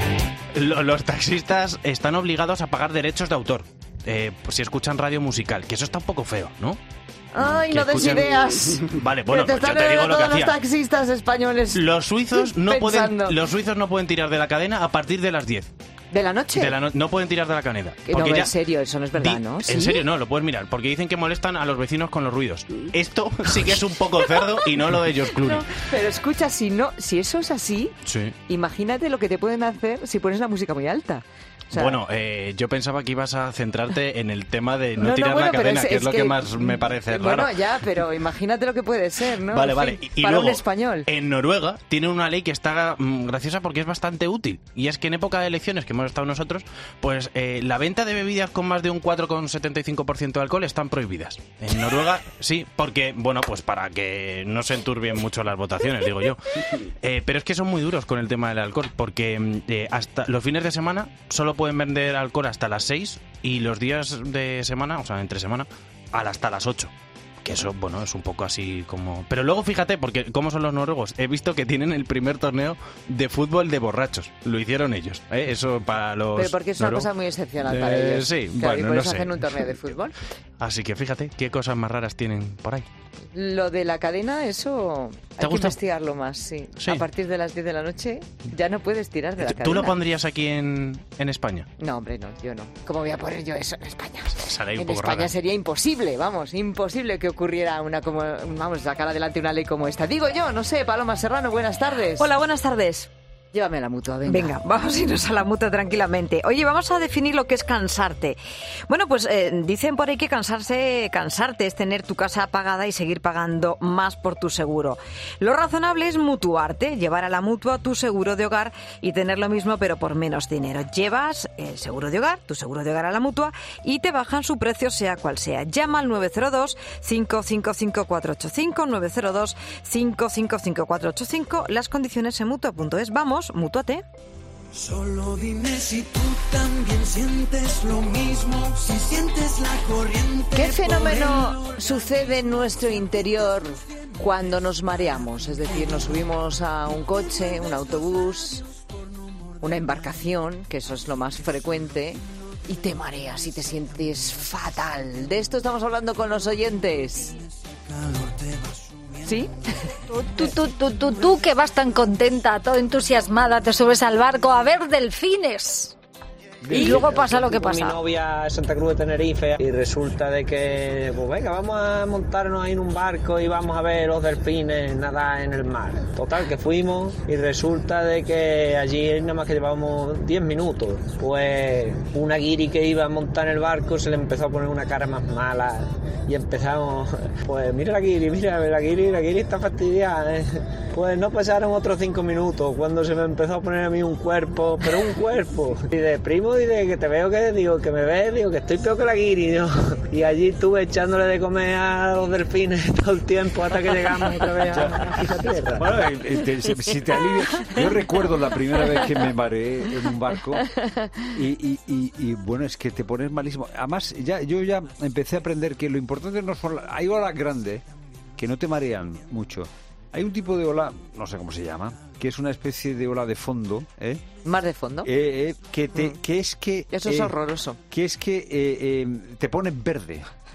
Speaker 19: Los taxistas están obligados a pagar derechos de autor eh, si escuchan radio musical, que eso está un poco feo, ¿no?
Speaker 6: Ay,
Speaker 19: que
Speaker 6: no des
Speaker 19: escuchen...
Speaker 6: ideas.
Speaker 19: Vale, bueno,
Speaker 6: te
Speaker 19: pues yo te digo lo que hacían.
Speaker 6: Los taxistas españoles.
Speaker 19: Los suizos no
Speaker 6: pensando.
Speaker 19: pueden, los suizos no pueden tirar de la cadena a partir de las diez.
Speaker 6: ¿De la noche?
Speaker 19: De la no, no pueden tirar de la cadena.
Speaker 6: No,
Speaker 19: ya,
Speaker 6: en serio, eso no es verdad,
Speaker 19: di,
Speaker 6: ¿no?
Speaker 19: En
Speaker 6: ¿Sí?
Speaker 19: serio, no, lo puedes mirar, porque dicen que molestan a los vecinos con los ruidos. Esto sí que es un poco cerdo y no lo de George Clooney.
Speaker 6: No, pero escucha, si no, si eso es así,
Speaker 19: sí.
Speaker 6: Imagínate lo que te pueden hacer si pones la música muy alta. O sea,
Speaker 19: bueno, eh, yo pensaba que ibas a centrarte en el tema de no,
Speaker 6: no
Speaker 19: tirar
Speaker 6: no, bueno,
Speaker 19: la cadena,
Speaker 6: es,
Speaker 19: que es,
Speaker 6: es
Speaker 19: lo
Speaker 6: que,
Speaker 19: que más me parece
Speaker 6: bueno,
Speaker 19: raro.
Speaker 6: Bueno, ya, pero imagínate lo que puede ser, ¿no?
Speaker 19: Vale,
Speaker 6: en
Speaker 19: vale.
Speaker 6: Fin,
Speaker 19: y, y
Speaker 6: para
Speaker 19: luego,
Speaker 6: un español.
Speaker 19: En Noruega tienen una ley que está mmm, graciosa porque es bastante útil. Y es que en época de elecciones, que hemos estado nosotros, pues eh, la venta de bebidas con más de un cuatro coma setenta y cinco por ciento de alcohol están prohibidas. En Noruega, sí, porque, bueno, pues para que no se enturbien mucho las votaciones, digo yo. Eh, pero es que son muy duros con el tema del alcohol, porque eh, hasta los fines de semana solo pueden vender alcohol hasta las seis y los días de semana, o sea, entre semana, hasta las ocho. Que eso, bueno, es un poco así como... Pero luego fíjate, porque ¿cómo son los noruegos? He visto que tienen el primer torneo de fútbol de borrachos. Lo hicieron ellos, ¿eh? Eso para los...
Speaker 6: Pero porque es una
Speaker 19: noruegos.
Speaker 6: cosa muy excepcional para
Speaker 19: eh,
Speaker 6: ellos.
Speaker 19: Sí,
Speaker 6: claro,
Speaker 19: bueno,
Speaker 6: y por
Speaker 19: no
Speaker 6: eso
Speaker 19: sé.
Speaker 6: hacen un torneo de fútbol.
Speaker 19: Así que fíjate, qué cosas más raras tienen por ahí.
Speaker 6: Lo de la cadena, eso hay que investigarlo más, sí. sí. A partir de las diez de la noche ya no puedes tirar de la cadena.
Speaker 19: ¿Tú lo pondrías aquí en, en España?
Speaker 6: No, hombre, no, yo no. ¿Cómo voy a poner yo eso en España?
Speaker 19: Sale un
Speaker 6: en
Speaker 19: poco
Speaker 6: España
Speaker 19: rara.
Speaker 6: Sería imposible, vamos, imposible que ocurriera una como, vamos, sacar adelante una ley como esta. Digo yo, no sé, Paloma Serrano, buenas tardes.
Speaker 7: Hola, buenas tardes.
Speaker 6: Llévame a la mutua, venga.
Speaker 7: Venga, vamos a irnos a la mutua tranquilamente. Oye, vamos a definir lo que es cansarte. Bueno, pues eh, dicen por ahí que cansarse, cansarte es tener tu casa pagada y seguir pagando más por tu seguro. Lo razonable es mutuarte, llevar a la mutua tu seguro de hogar y tener lo mismo pero por menos dinero. Llevas el seguro de hogar, tu seguro de hogar a la mutua y te bajan su precio sea cual sea. Llama al nueve cero dos, cinco cinco cinco, cuatro ocho cinco, nueve cero dos, cinco cinco cinco, cuatro ocho cinco. Las condiciones en mutua punto es. Vamos. Mútuate.
Speaker 20: Solo dime si tú también sientes lo mismo, si sientes la corriente.
Speaker 6: ¿Qué fenómeno sucede en nuestro interior cuando nos mareamos? Es decir, nos subimos a un coche, un autobús, una embarcación, que eso es lo más frecuente, y te mareas y te sientes fatal. De esto estamos hablando con los oyentes. ¿Sí?
Speaker 5: Tú, tú, tú, tú, tú que vas tan contenta, todo entusiasmada, te subes al barco a ver delfines. Y luego pasa lo que pasa.
Speaker 21: Con mi novia a Santa Cruz de Tenerife y resulta de que, pues venga, vamos a montarnos ahí en un barco y vamos a ver los delfines nadar en el mar. Total, que fuimos y resulta de que allí nada más que llevábamos diez minutos. Pues una guiri que iba a montar en el barco se le empezó a poner una cara más mala y empezamos, pues mira la guiri, mira la guiri, la guiri está fastidiada, ¿eh? Pues no pasaron otros cinco minutos cuando se me empezó a poner a mí un cuerpo, pero un cuerpo. Y de primo y de que te veo que digo que me ves, digo que estoy peor que la guiri, ¿no? Y allí estuve echándole de comer a los delfines todo el tiempo hasta que llegamos otra vez a, a tierra.
Speaker 1: Bueno, eh, te, si te alivia. Yo recuerdo la primera vez que me mareé en un barco y, y, y, y bueno, es que te pones malísimo. Además, ya yo ya empecé a aprender que lo importante no son... Hay olas grandes que no te marean mucho. Hay un tipo de ola, no sé cómo se llama, que es una especie de ola de fondo, ¿eh?
Speaker 6: ¿Más de fondo?
Speaker 1: Eh, eh, que, te, que es que...
Speaker 6: Eso es
Speaker 1: eh,
Speaker 6: horroroso.
Speaker 1: Que es que eh, eh, te pone verde.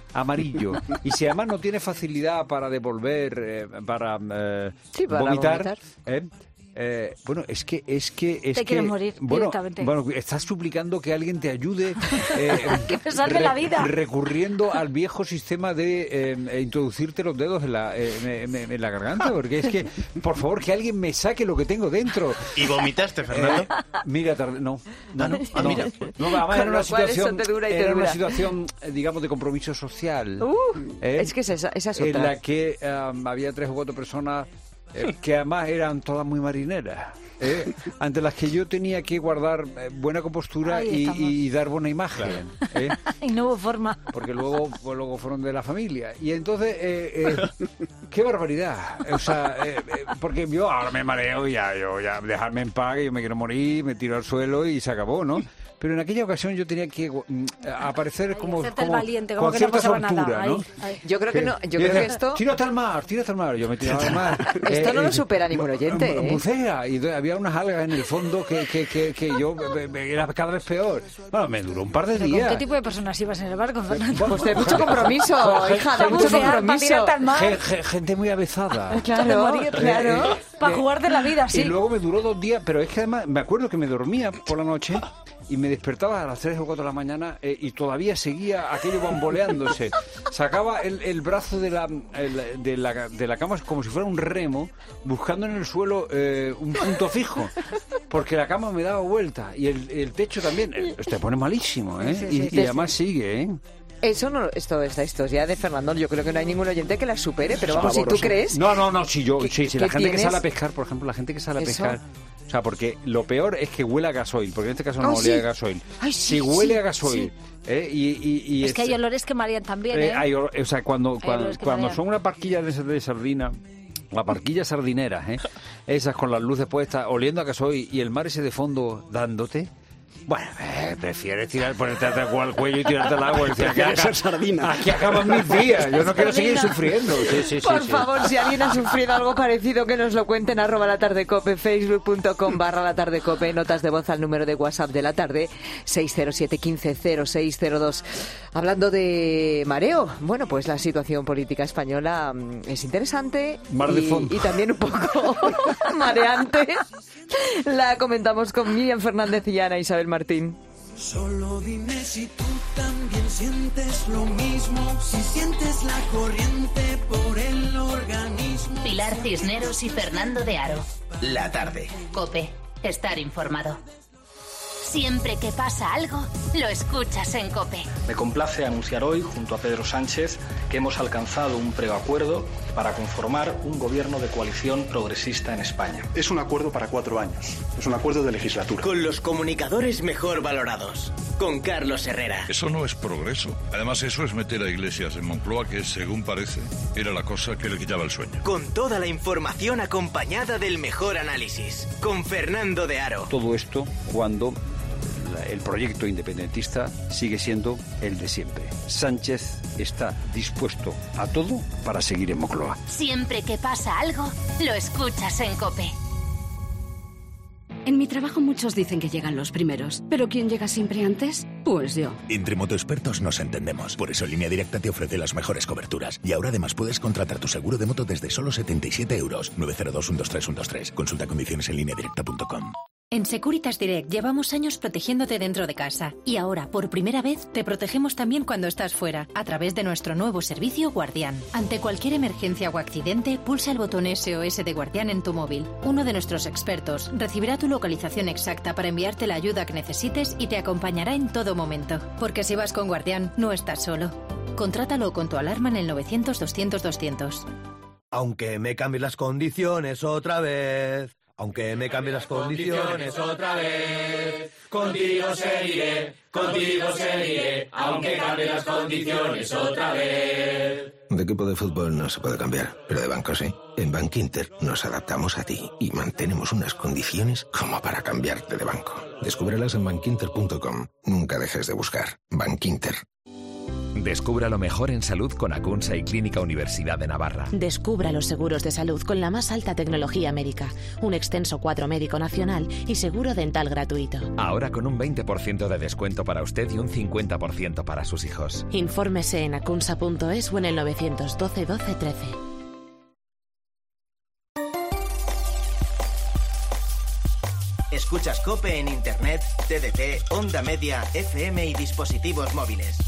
Speaker 1: amarillo. Y si además no tiene facilidad para devolver, eh, para, eh,
Speaker 6: sí, para
Speaker 1: vomitar,
Speaker 6: vomitar.
Speaker 1: ¿eh? Eh, bueno, es que es que es
Speaker 5: te
Speaker 1: que
Speaker 5: quieres morir
Speaker 1: bueno,
Speaker 5: directamente.
Speaker 1: Bueno, estás suplicando que alguien te ayude, eh,
Speaker 5: que me salve
Speaker 1: re,
Speaker 5: la vida,
Speaker 1: recurriendo al viejo sistema de eh, introducirte los dedos en la eh, en, en, en la garganta, porque es que, por favor, que alguien me saque lo que tengo dentro.
Speaker 19: ¿Y vomitaste, Fernando?
Speaker 1: Eh, mira, tarde, no, no, no,
Speaker 19: Ah,
Speaker 1: no,
Speaker 19: mira.
Speaker 1: no, además era una situación,
Speaker 6: dura y te
Speaker 1: era una
Speaker 6: dura.
Speaker 1: situación, eh, digamos, de compromiso social.
Speaker 6: Uh,
Speaker 1: ¿eh?
Speaker 6: Es que esa, esa es otra.
Speaker 1: En la que um, había tres o cuatro personas eh, que además eran todas muy marineras. ¿Eh? Ante las que yo tenía que guardar eh, buena compostura y, y dar buena imagen, ¿eh?
Speaker 5: y no hubo forma,
Speaker 1: porque luego pues, luego fueron de la familia y entonces eh, eh, qué barbaridad, o sea, eh, eh, porque yo ahora me mareo y ya yo ya dejarme en paz, que yo me quiero morir, me tiro al suelo y se acabó, ¿no? Pero en aquella ocasión yo tenía que mm, aparecer como, como,
Speaker 5: valiente, como
Speaker 1: con
Speaker 5: que no
Speaker 1: cierta
Speaker 5: pasaba
Speaker 1: soltura,
Speaker 5: nada.
Speaker 1: ¿no?
Speaker 5: Ahí, ahí.
Speaker 6: Yo creo que no, yo
Speaker 1: y
Speaker 6: creo
Speaker 1: decía,
Speaker 6: que esto
Speaker 1: tírate al mar, tírate al mar, yo me tiraba al mar.
Speaker 6: Esto
Speaker 1: eh,
Speaker 6: no lo
Speaker 1: eh,
Speaker 6: supera ningún oyente, ¿eh?
Speaker 1: Bucea, y entonces había unas algas en el fondo que, que, que, que yo me, me, era cada vez peor. Bueno, me duró un par de
Speaker 5: ¿Pero
Speaker 1: días.
Speaker 5: ¿con qué tipo de personas ibas en el barco, Fernando?
Speaker 6: Pues de mucho compromiso, hija, de mucho compromiso.
Speaker 1: Gente, gente muy avezada.
Speaker 6: Claro,
Speaker 5: morir,
Speaker 6: claro.
Speaker 5: Eh, para jugar de la vida, sí.
Speaker 1: Y luego me duró dos días, pero es que además me acuerdo que me dormía por la noche y me despertaba a las tres o cuatro de la mañana eh, y todavía seguía aquello bamboleándose. Sacaba el, el brazo de la, el, de, la, de la cama como si fuera un remo, buscando en el suelo eh, un punto fijo, porque la cama me daba vuelta y el, el techo también. Eh, te pone malísimo, ¿eh?
Speaker 6: Sí, sí,
Speaker 1: y,
Speaker 6: sí.
Speaker 1: y además sigue, ¿eh?
Speaker 6: Eso no, esto, esta historia de Fernando, yo creo que no hay ningún oyente que la supere, pero vamos, si tú
Speaker 1: Pavoroso.
Speaker 6: crees...
Speaker 1: No, no, no, si yo, sí, sí, la gente
Speaker 6: tienes?
Speaker 1: que sale a pescar, por ejemplo, la gente que sale a
Speaker 6: Eso.
Speaker 1: pescar, o sea, porque lo peor es que huela a gasoil, porque en este caso no
Speaker 5: Oh,
Speaker 1: olía
Speaker 5: sí.
Speaker 1: a gasoil.
Speaker 5: Ay, sí,
Speaker 1: si huele
Speaker 5: sí,
Speaker 1: a gasoil,
Speaker 5: sí.
Speaker 1: ¿eh? y, y, y
Speaker 5: Es que hay olores que marean también,
Speaker 1: eh,
Speaker 5: ¿eh?
Speaker 1: hay olor- o sea, cuando,
Speaker 5: Hay
Speaker 1: cuando,
Speaker 5: olores que
Speaker 1: cuando
Speaker 5: marean.
Speaker 1: son una parquilla de, de sardina, la parquilla sardinera, ¿eh? Esas con las luces puestas, oliendo a gasoil y el mar ese de fondo dándote. Bueno, eh, prefieres tirar, ponerte al cuello y tirarte al agua. Y decir, aquí,
Speaker 17: Prefieres
Speaker 1: acá-
Speaker 17: ser sardina.
Speaker 1: aquí acaban mis días. Yo no quiero seguir sufriendo. Sí, sí, sí,
Speaker 6: Por
Speaker 1: sí.
Speaker 6: favor, si alguien ha sufrido algo parecido, que nos lo cuenten, arroba la tarde cope, facebook.com barra la tarde cope, notas de voz al número de WhatsApp de la tarde, seis cero siete, quince, cero seis cero dos. Hablando de mareo, bueno, pues la situación política española mm, es interesante
Speaker 1: Mar de
Speaker 6: y,
Speaker 1: fondo.
Speaker 6: y también un poco mareante. La comentamos con Miriam Fernández y Ana Isabel Martín.
Speaker 20: Solo dime si tú también sientes lo mismo, si sientes la corriente por el organismo.
Speaker 3: Pilar Cisneros y Fernando de Aro.
Speaker 2: La tarde.
Speaker 3: COPE. Estar informado. Siempre que pasa algo, lo escuchas en COPE.
Speaker 4: Me complace anunciar hoy, junto a Pedro Sánchez, que hemos alcanzado un preacuerdo para conformar un gobierno de coalición progresista en España.
Speaker 22: Es un acuerdo para cuatro años. Es un acuerdo de legislatura.
Speaker 2: Con los comunicadores mejor valorados. Con Carlos Herrera.
Speaker 23: Eso no es progreso. Además, eso es meter a Iglesias en Moncloa, que, según parece, era la cosa que le quitaba el sueño.
Speaker 2: Con toda la información acompañada del mejor análisis. Con Fernando de Aro.
Speaker 1: Todo esto cuando la- el proyecto independentista sigue siendo el de siempre. Sánchez está dispuesto a todo para seguir en Moncloa.
Speaker 3: Siempre que pasa algo, lo escuchas en COPE.
Speaker 24: En mi trabajo muchos dicen que llegan los primeros, pero ¿quién llega siempre antes? Pues yo.
Speaker 25: Entre motoexpertos nos entendemos. Por eso Línea Directa te ofrece las mejores coberturas. Y ahora además puedes contratar tu seguro de moto desde solo setenta y siete euros. nueve cero dos, uno dos tres, uno dos tres. Consulta condiciones en línea directa punto com.
Speaker 26: En Securitas Direct llevamos años protegiéndote dentro de casa y ahora, por primera vez, te protegemos también cuando estás fuera, a través de nuestro nuevo servicio Guardián. Ante cualquier emergencia o accidente, pulsa el botón S O S de Guardián en tu móvil. Uno de nuestros expertos recibirá tu localización exacta para enviarte la ayuda que necesites y te acompañará en todo momento. Porque si vas con Guardián, no estás solo. Contrátalo con tu alarma en el novecientos, doscientos, doscientos.
Speaker 27: Aunque me cambie las condiciones otra vez. Aunque me cambie las condiciones
Speaker 28: otra vez, contigo seguiré, contigo seguiré, aunque cambie las condiciones otra vez.
Speaker 25: De equipo de fútbol no se puede cambiar, pero de banco sí. En Bankinter nos adaptamos a ti y mantenemos unas condiciones como para cambiarte de banco. Descúbrelas en bankinter punto com. Nunca dejes de buscar. Bankinter.
Speaker 8: Descubra lo mejor en salud con Acunsa y Clínica Universidad de Navarra.
Speaker 9: Descubra los seguros de salud con la más alta tecnología médica, un extenso cuadro médico nacional y seguro dental gratuito.
Speaker 8: Ahora con un veinte por ciento de descuento para usted y un cincuenta por ciento para sus hijos.
Speaker 9: Infórmese en acunsa punto es o en el novecientos doce doce trece.
Speaker 2: Escuchas COPE en Internet, T D T, Onda Media, F M y dispositivos móviles.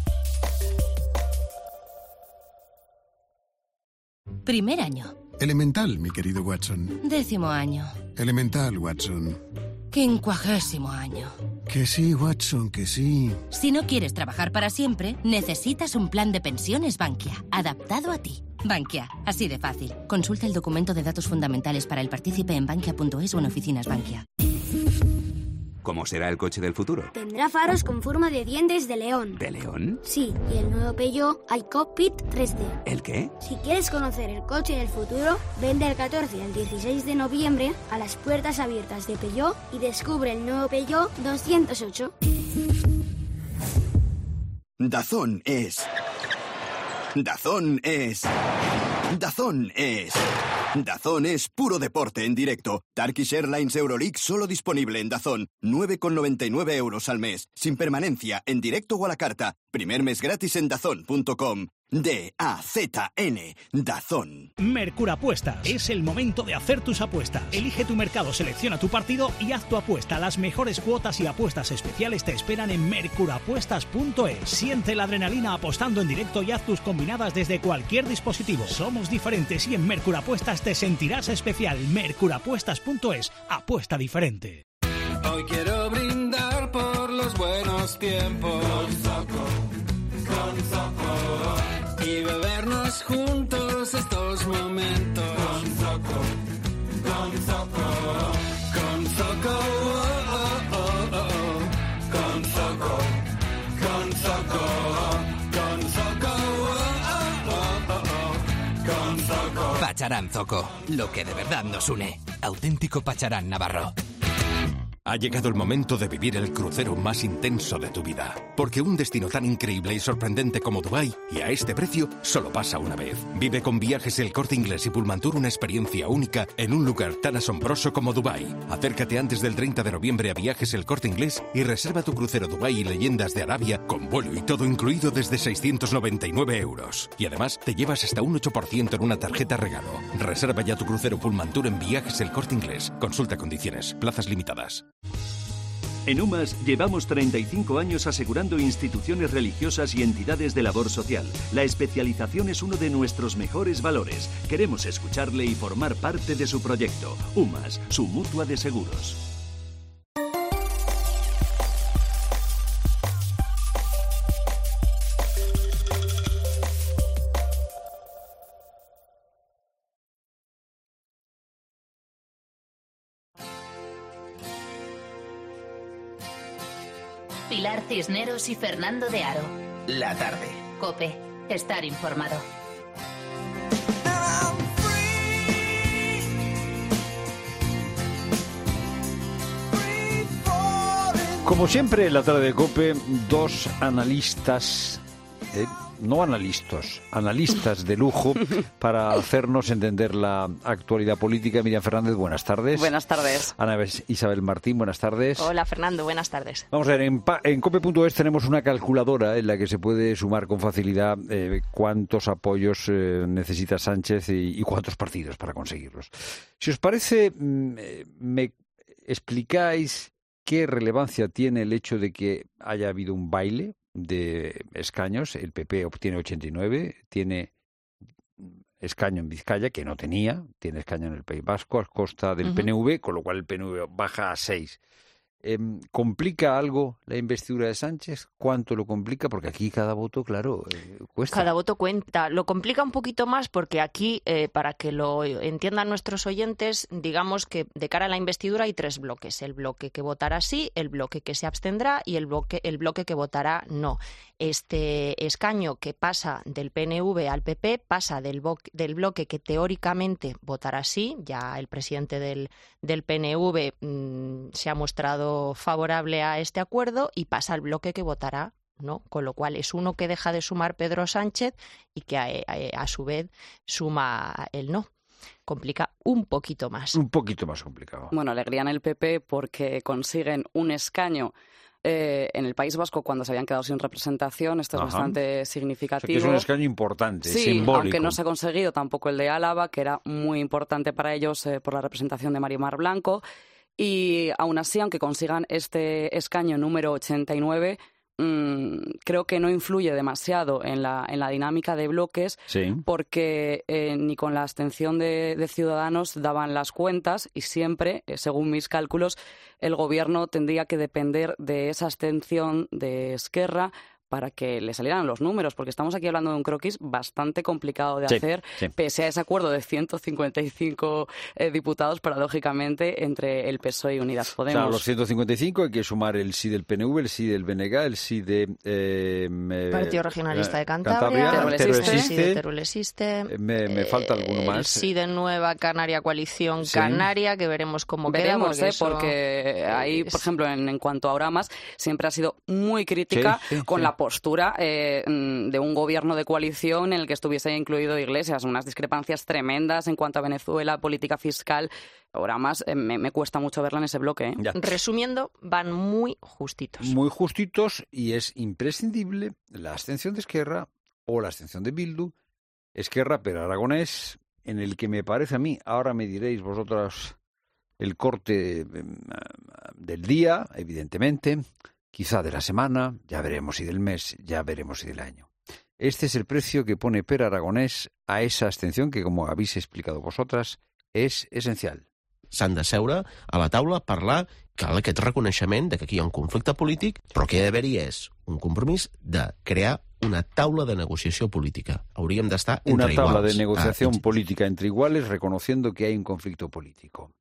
Speaker 10: Primer año.
Speaker 11: Elemental, mi querido Watson.
Speaker 10: Décimo año.
Speaker 11: Elemental, Watson.
Speaker 10: Quincuagésimo año.
Speaker 11: Que sí, Watson, que sí.
Speaker 10: Si no quieres trabajar para siempre, necesitas un plan de pensiones Bankia, adaptado a ti. Bankia, así de fácil. Consulta el documento de datos fundamentales para el partícipe en bankia punto es o en oficinas Bankia.
Speaker 12: ¿Cómo será el coche del futuro?
Speaker 13: Tendrá faros con forma de dientes de león.
Speaker 12: ¿De león?
Speaker 13: Sí, y el nuevo Peugeot iCockpit tres D.
Speaker 12: ¿El qué?
Speaker 13: Si quieres conocer el coche del futuro, ven del catorce al dieciséis de noviembre a las puertas abiertas de Peugeot y descubre el nuevo Peugeot doscientos ocho.
Speaker 14: Dazón es... Dazón es... Dazón es... Dazón es puro deporte en directo. Turkish Airlines Euroleague solo disponible en Dazón. nueve con noventa y nueve euros al mes. Sin permanencia, en directo o a la carta. Primer mes gratis en dazón punto com. D A Z N. Dazón.
Speaker 15: Mercurapuestas. Es el momento de hacer tus apuestas. Elige tu mercado, selecciona tu partido y haz tu apuesta. Las mejores cuotas y apuestas especiales te esperan en mercurapuestas punto es. Siente la adrenalina apostando en directo y haz tus combinadas desde cualquier dispositivo. Somos diferentes y en Mercurapuestas te sentirás especial. mercurapuestas punto es. Apuesta diferente.
Speaker 20: Hoy quiero brindar por los buenos tiempos. Con Zoco, con Zoco. Y bebernos juntos estos momentos. Con Zoco, con Zoco. Con Zoco, oh, oh, oh, oh. Con Zoco, con Zoco. Con Zoco, oh, oh, oh, oh. Con Zoco.
Speaker 29: Pacharán Zoco, lo que de verdad nos une. Auténtico Pacharán navarro.
Speaker 30: Ha llegado el momento de vivir el crucero más intenso de tu vida. Porque un destino tan increíble y sorprendente como Dubái, y a este precio, solo pasa una vez. Vive con Viajes El Corte Inglés y Pullmantur una experiencia única en un lugar tan asombroso como Dubái. Acércate antes del treinta de noviembre a Viajes El Corte Inglés y reserva tu crucero Dubái y Leyendas de Arabia con vuelo y todo incluido desde seiscientos noventa y nueve euros. Y además te llevas hasta un ocho por ciento en una tarjeta regalo. Reserva ya tu crucero Pullmantur en Viajes El Corte Inglés. Consulta condiciones. Plazas limitadas.
Speaker 31: En UMAS llevamos treinta y cinco años asegurando instituciones religiosas y entidades de labor social. La especialización es uno de nuestros mejores valores. Queremos escucharle y formar parte de su proyecto. UMAS, su mutua de seguros.
Speaker 3: Pilar Cisneros y Fernando de Aro.
Speaker 2: La tarde.
Speaker 3: COPE. Estar informado.
Speaker 1: Como siempre, en la tarde de COPE, dos analistas, eh, no analistas, analistas de lujo para hacernos entender la actualidad política. Miriam Fernández, buenas tardes.
Speaker 32: Buenas tardes.
Speaker 1: Ana Isabel Martín, buenas tardes.
Speaker 32: Hola, Fernando, buenas tardes.
Speaker 1: Vamos a ver, en, en cope punto es tenemos una calculadora en la que se puede sumar con facilidad eh, cuántos apoyos eh, necesita Sánchez y, y cuántos partidos para conseguirlos. Si os parece, me explicáis qué relevancia tiene el hecho de que haya habido un baile de escaños. El P P obtiene ochenta y nueve, tiene escaño en Vizcaya, que no tenía, tiene escaño en el País Vasco a costa del uh-huh. P N V, con lo cual el P N V baja a seis. Eh, ¿Complica algo la investidura de Sánchez? ¿Cuánto lo complica? Porque aquí cada voto, claro, eh, cuesta.
Speaker 32: Cada voto cuenta. Lo complica un poquito más porque aquí, eh, para que lo entiendan nuestros oyentes, digamos que de cara a la investidura hay tres bloques. El bloque que votará sí, el bloque que se abstendrá y el bloque, el bloque que votará no. Este escaño que pasa del P N V al P P pasa del, bo- del bloque que teóricamente votará sí. Ya el presidente del, del P N V mmm, se ha mostrado favorable a este acuerdo y pasa al bloque que votará ¿no? Con lo cual es uno que deja de sumar Pedro Sánchez y que a, a, a su vez suma el no. Complica un poquito más.
Speaker 1: Un poquito más complicado.
Speaker 4: Bueno, alegría en el P P porque consiguen un escaño eh, en el País Vasco cuando se habían quedado sin representación. Esto es Ajá. bastante significativo.
Speaker 1: O sea, que es un escaño importante,
Speaker 4: sí,
Speaker 1: simbólico.
Speaker 4: Aunque no se ha conseguido tampoco el de Álava, que era muy importante para ellos eh, por la representación de Mario Mar Blanco. Y aún así, aunque consigan este escaño número ochenta y nueve, mmm, creo que no influye demasiado en la, en la dinámica de bloques,
Speaker 1: sí.
Speaker 4: porque eh, ni con la abstención de, de Ciudadanos daban las cuentas y siempre, eh, según mis cálculos, el gobierno tendría que depender de esa abstención de Esquerra para que le salieran los números, porque estamos aquí hablando de un croquis bastante complicado de
Speaker 1: sí,
Speaker 4: hacer,
Speaker 1: sí.
Speaker 4: pese a ese acuerdo de ciento cincuenta y cinco eh, diputados, paradójicamente, entre el P S O E y Unidas Podemos.
Speaker 1: O sea, a los ciento cincuenta y cinco hay que sumar el sí del P N V, el sí del B N G, el sí de... Eh,
Speaker 32: Partido Regionalista de Cantabria,
Speaker 1: Cantabria
Speaker 32: Teruel
Speaker 1: existe,
Speaker 32: existe, sí de Teruel existe.
Speaker 1: Me, me falta alguno más.
Speaker 32: El sí de Nueva Canaria Coalición
Speaker 1: sí.
Speaker 32: Canaria, que veremos cómo
Speaker 4: veremos,
Speaker 32: queda.
Speaker 4: Porque, eh,
Speaker 32: eso...
Speaker 4: porque ahí, por ejemplo, en, en cuanto a Auramas, siempre ha sido muy crítica
Speaker 1: sí, sí,
Speaker 4: con
Speaker 1: sí.
Speaker 4: la postura... Eh, de un gobierno de coalición en el que estuviese incluido Iglesias, unas discrepancias tremendas en cuanto a Venezuela, política fiscal. Ahora más, eh, me, me cuesta mucho verla en ese bloque. ¿eh?
Speaker 32: Resumiendo, van muy justitos.
Speaker 1: Muy justitos y es imprescindible la abstención de Esquerra o la abstención de Bildu, Esquerra pero Aragonés, en el que me parece a mí, ahora me diréis vosotras el corte del día, evidentemente, quizá de la semana, ya veremos si del mes, ya veremos si del año. Este es el precio que pone Per Aragonès a esa abstención que, como habéis explicado vosotras, és essencial.
Speaker 5: S'han de seure a la taula, parlar, cal aquest reconeixement de que aquí hi ha un conflicte polític, però que ha d'haver-hi és un compromís de crear una taula de negociació política. Hauríem d'estar entre
Speaker 1: una
Speaker 5: iguals.
Speaker 1: Una tabla de negociación
Speaker 5: ah,
Speaker 1: política entre iguales, reconociendo que hay un conflicto político.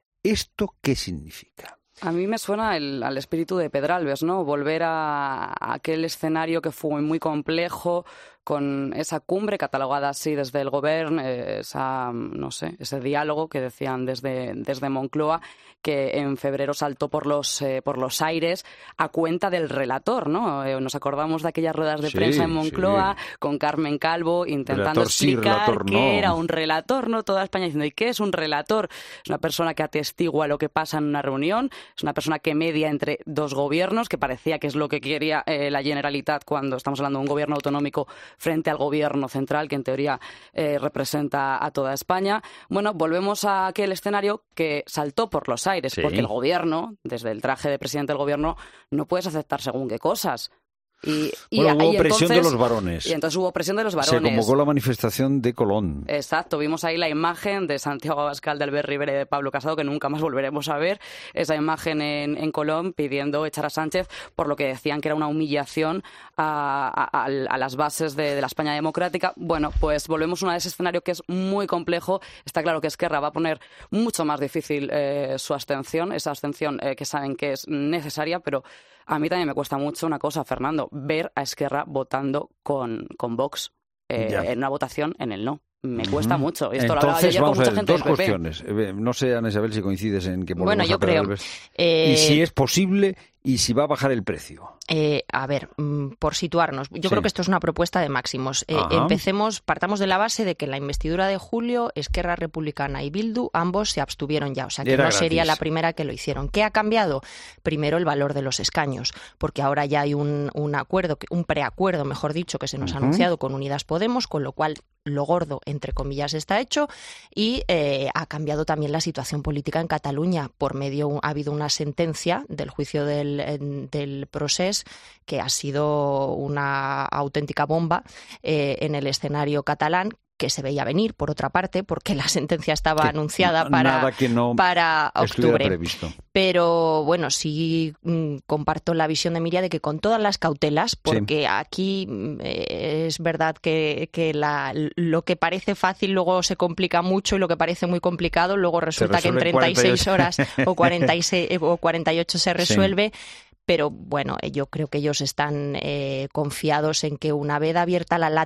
Speaker 1: ¿Esto qué significa?
Speaker 4: A mí me suena el, al espíritu de Pedralbes, ¿no? Volver a, a aquel escenario que fue muy complejo, con esa cumbre catalogada así desde el gobierno, esa, no sé, ese diálogo que decían desde, desde Moncloa, que en febrero saltó por los, eh, por los aires a cuenta del relator, ¿no? Eh, nos acordamos de aquellas ruedas de
Speaker 1: sí,
Speaker 4: prensa en Moncloa, sí. con Carmen Calvo intentando relator, explicar sí, que no. era un relator, ¿no? Toda España diciendo, ¿y qué es un relator? Es una persona que atestigua lo que pasa en una reunión, es una persona que media entre dos gobiernos, que parecía que es lo que quería eh, la Generalitat cuando estamos hablando de un gobierno autonómico frente al gobierno central, que en teoría eh, representa a toda España. Bueno, volvemos a aquel escenario que saltó por los aires, sí. porque el gobierno, desde el traje de presidente del gobierno, no puedes aceptar según qué cosas. Y, y,
Speaker 1: bueno, hubo
Speaker 4: y
Speaker 1: presión
Speaker 4: entonces,
Speaker 1: de los varones.
Speaker 4: Y entonces hubo presión de los varones.
Speaker 1: Se convocó la manifestación de Colón.
Speaker 4: Exacto, vimos ahí la imagen de Santiago Abascal, de Albert Rivera y de Pablo Casado, que nunca más volveremos a ver, esa imagen en, en Colón pidiendo echar a Sánchez por lo que decían que era una humillación a, a, a las bases de, de la España democrática. Bueno, pues volvemos a ese escenario que es muy complejo. Está claro que Esquerra va a poner mucho más difícil eh, su abstención, esa abstención eh, que saben que es necesaria, pero a mí también me cuesta mucho una cosa, Fernando, ver a Esquerra votando con, con Vox eh, en una votación en el no. Me cuesta uh-huh. mucho. Esto
Speaker 1: Entonces,
Speaker 4: lo hablaba yo
Speaker 1: vamos
Speaker 4: con mucha
Speaker 1: a ver,
Speaker 4: gente
Speaker 1: dos
Speaker 4: del P P.
Speaker 1: cuestiones. No sé, Ana Isabel, si coincides en que volvemos
Speaker 32: bueno, yo
Speaker 1: a
Speaker 32: creo.
Speaker 1: Eh... Y si es posible y si va a bajar el precio.
Speaker 32: Eh, a ver, por situarnos, yo sí. creo que esto es una propuesta de máximos. Eh, empecemos, partamos de la base de que en la investidura de julio, Esquerra Republicana y Bildu, ambos se abstuvieron ya, o sea que
Speaker 1: Era
Speaker 32: no
Speaker 1: gratis.
Speaker 32: sería la primera que lo hicieron. ¿Qué ha cambiado? Primero, el valor de los escaños, porque ahora ya hay un, un acuerdo, un preacuerdo, mejor dicho, que se nos uh-huh. ha anunciado con Unidas Podemos, con lo cual lo gordo, entre comillas, está hecho, y eh, ha cambiado también la situación política en Cataluña. Por medio, ha habido una sentencia del juicio del, del Procés que ha sido una auténtica bomba eh, en el escenario catalán, que se veía venir, por otra parte, porque la sentencia estaba que anunciada para,
Speaker 1: no
Speaker 32: para octubre.
Speaker 1: Previsto.
Speaker 32: Pero bueno, sí mmm, comparto la visión de Miria de que con todas las cautelas, porque sí. aquí eh, es verdad que, que la, lo que parece fácil luego se complica mucho y lo que parece muy complicado luego resulta que en treinta y seis horas o cuarenta y seis o cuarenta y ocho se resuelve. Sí. Pero bueno, yo creo que ellos están eh, confiados en que una vez abierta la lata,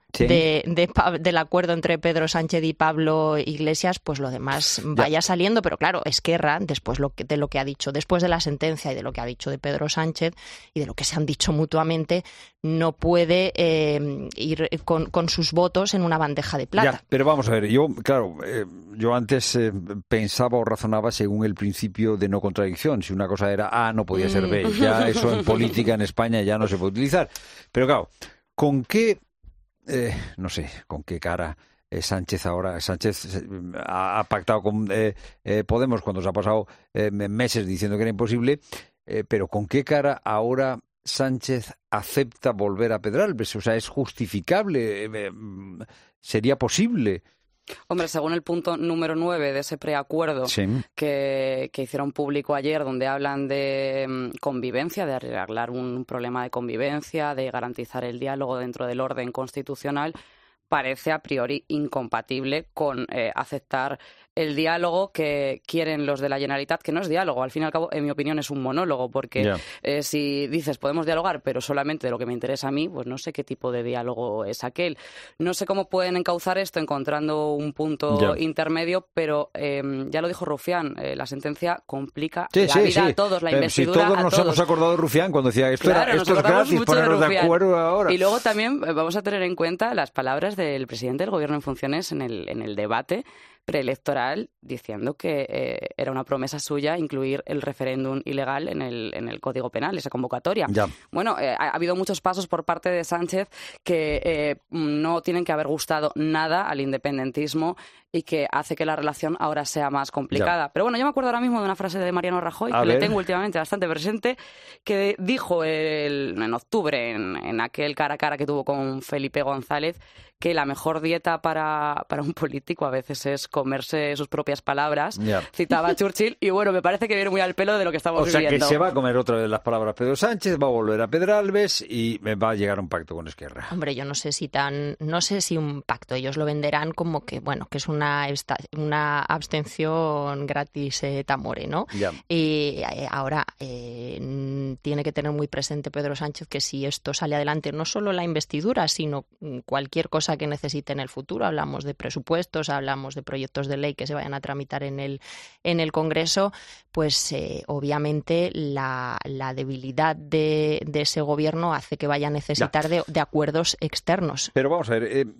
Speaker 32: sí. de, de, del acuerdo entre Pedro Sánchez y Pablo Iglesias, pues lo demás vaya ya. saliendo. Pero claro, Esquerra, después lo que, de lo que ha dicho, después de la sentencia y de lo que ha dicho de Pedro Sánchez y de lo que se han dicho mutuamente, no puede eh, ir con, con sus votos en una bandeja de plata.
Speaker 1: Ya, pero vamos a ver, yo, claro, eh, yo antes eh, pensaba o razonaba según el principio de no contradicción. Si una cosa era A, no podía ser B. Ya eso en política en España ya no se puede utilizar. Pero claro, ¿con qué, eh, no sé, con qué cara eh, Sánchez ahora, Sánchez eh, ha, ha pactado con eh, eh, Podemos cuando se ha pasado eh, meses diciendo que era imposible, eh, pero con qué cara ahora Sánchez acepta volver a Pedralbes? O sea, ¿es justificable? Eh, ¿Sería posible?
Speaker 4: Hombre, según el punto número nueve de ese preacuerdo sí. que, que hicieron público ayer, donde hablan de um, convivencia, de arreglar un problema de convivencia, de garantizar el diálogo dentro del orden constitucional, parece a priori incompatible con eh, aceptar el diálogo que quieren los de la Generalitat, que no es diálogo, al fin y al cabo, en mi opinión, es un monólogo, porque yeah. eh, si dices podemos dialogar, pero solamente de lo que me interesa a mí, pues no sé qué tipo de diálogo es aquel. No sé cómo pueden encauzar esto encontrando un punto yeah. intermedio, pero eh, ya lo dijo Rufián, eh, la sentencia complica sí, la
Speaker 1: sí,
Speaker 4: vida
Speaker 1: sí.
Speaker 4: a todos, la
Speaker 1: eh,
Speaker 4: investidura
Speaker 1: si todos
Speaker 4: a
Speaker 1: nos
Speaker 4: todos.
Speaker 1: hemos acordado de Rufián cuando decía esto,
Speaker 4: claro,
Speaker 1: era, esto es gratis, ponernos de, de acuerdo ahora.
Speaker 4: Y luego también vamos a tener en cuenta las palabras del presidente del Gobierno en funciones en el, en el debate preelectoral, diciendo que eh, era una promesa suya incluir el referéndum ilegal en el, en el Código Penal, esa convocatoria.
Speaker 1: Ya.
Speaker 4: Bueno, eh, ha habido muchos pasos por parte de Sánchez que eh, no tienen que haber gustado nada al independentismo y que hace que la relación ahora sea más complicada. Ya. Pero bueno, yo me acuerdo ahora mismo de una frase de Mariano Rajoy, a que ver. le tengo últimamente bastante presente, que dijo el, en octubre, en, en aquel cara a cara que tuvo con Felipe González, que la mejor dieta para, para un político a veces es comerse sus propias palabras. Yeah. Citaba a Churchill y bueno, me parece que viene muy al pelo de lo que estamos viviendo.
Speaker 1: O sea, que se va a comer otra vez las palabras Pedro Sánchez, va a volver a Pedralbes y va a llegar a un pacto con Esquerra.
Speaker 32: Hombre, yo no sé si tan, no sé si un pacto, ellos lo venderán como que, bueno, que es una, una abstención gratis eh, tamore, ¿no?
Speaker 1: Yeah.
Speaker 32: Y eh, ahora eh, tiene que tener muy presente Pedro Sánchez que si esto sale adelante, no solo la investidura, sino cualquier cosa que necesite en el futuro. Hablamos de presupuestos, hablamos de proyectos de ley que se vayan a tramitar en el, en el Congreso, pues eh, obviamente la, la debilidad de, de ese gobierno hace que vaya a necesitar de, de acuerdos externos.
Speaker 1: Pero vamos a ver, eh,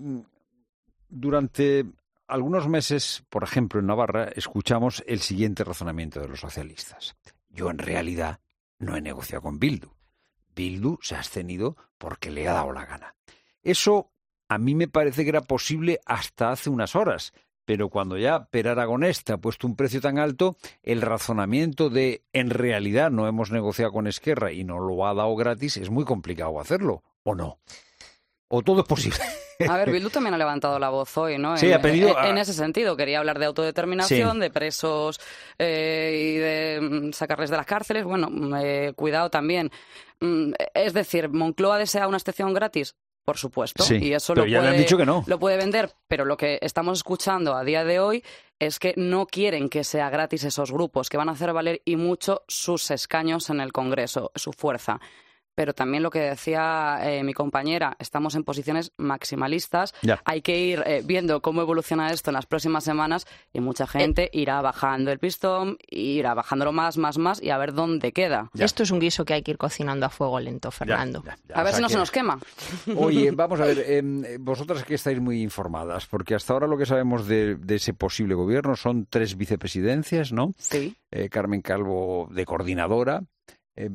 Speaker 1: durante algunos meses, por ejemplo, en Navarra, escuchamos el siguiente razonamiento de los socialistas. Yo en realidad no he negociado con Bildu. Bildu se ha abstenido porque le ha dado la gana. Eso a mí me parece que era posible hasta hace unas horas, pero cuando ya Per Aragonés te ha puesto un precio tan alto, el razonamiento de en realidad no hemos negociado con Esquerra y no lo ha dado gratis, es muy complicado hacerlo, ¿o no? ¿O todo es posible?
Speaker 4: A ver, Bildu también ha levantado la voz hoy, ¿no?
Speaker 1: Sí,
Speaker 4: en,
Speaker 1: ha pedido...
Speaker 4: En, en ese sentido, quería hablar de autodeterminación,
Speaker 1: sí.
Speaker 4: de presos eh, y de sacarles de las cárceles. Bueno, eh, cuidado también. Es decir, ¿Moncloa desea una abstención gratis? Por supuesto,
Speaker 1: sí,
Speaker 4: y eso
Speaker 1: pero
Speaker 4: lo
Speaker 1: ya
Speaker 4: puede,
Speaker 1: le han dicho que no.
Speaker 4: lo puede vender, pero lo que estamos escuchando a día de hoy es que no quieren que sea gratis esos grupos, que van a hacer valer y mucho sus escaños en el Congreso, su fuerza. Pero también lo que decía eh, mi compañera, estamos en posiciones maximalistas,
Speaker 1: ya.
Speaker 4: Hay que ir eh, viendo cómo evoluciona esto en las próximas semanas y mucha gente eh. irá bajando el pistón, irá bajándolo más, más, más y a ver dónde queda.
Speaker 32: Ya. Esto es un guiso que hay que ir cocinando a fuego lento, Fernando.
Speaker 1: Ya, ya, ya.
Speaker 4: A ver
Speaker 1: o sea
Speaker 4: si no
Speaker 1: que...
Speaker 4: se nos quema.
Speaker 1: Oye, vamos a ver, eh, vosotras que estáis muy informadas, porque hasta ahora lo que sabemos de, de ese posible gobierno son tres vicepresidencias, ¿no?
Speaker 4: Sí.
Speaker 1: Eh, Carmen Calvo de coordinadora, eh,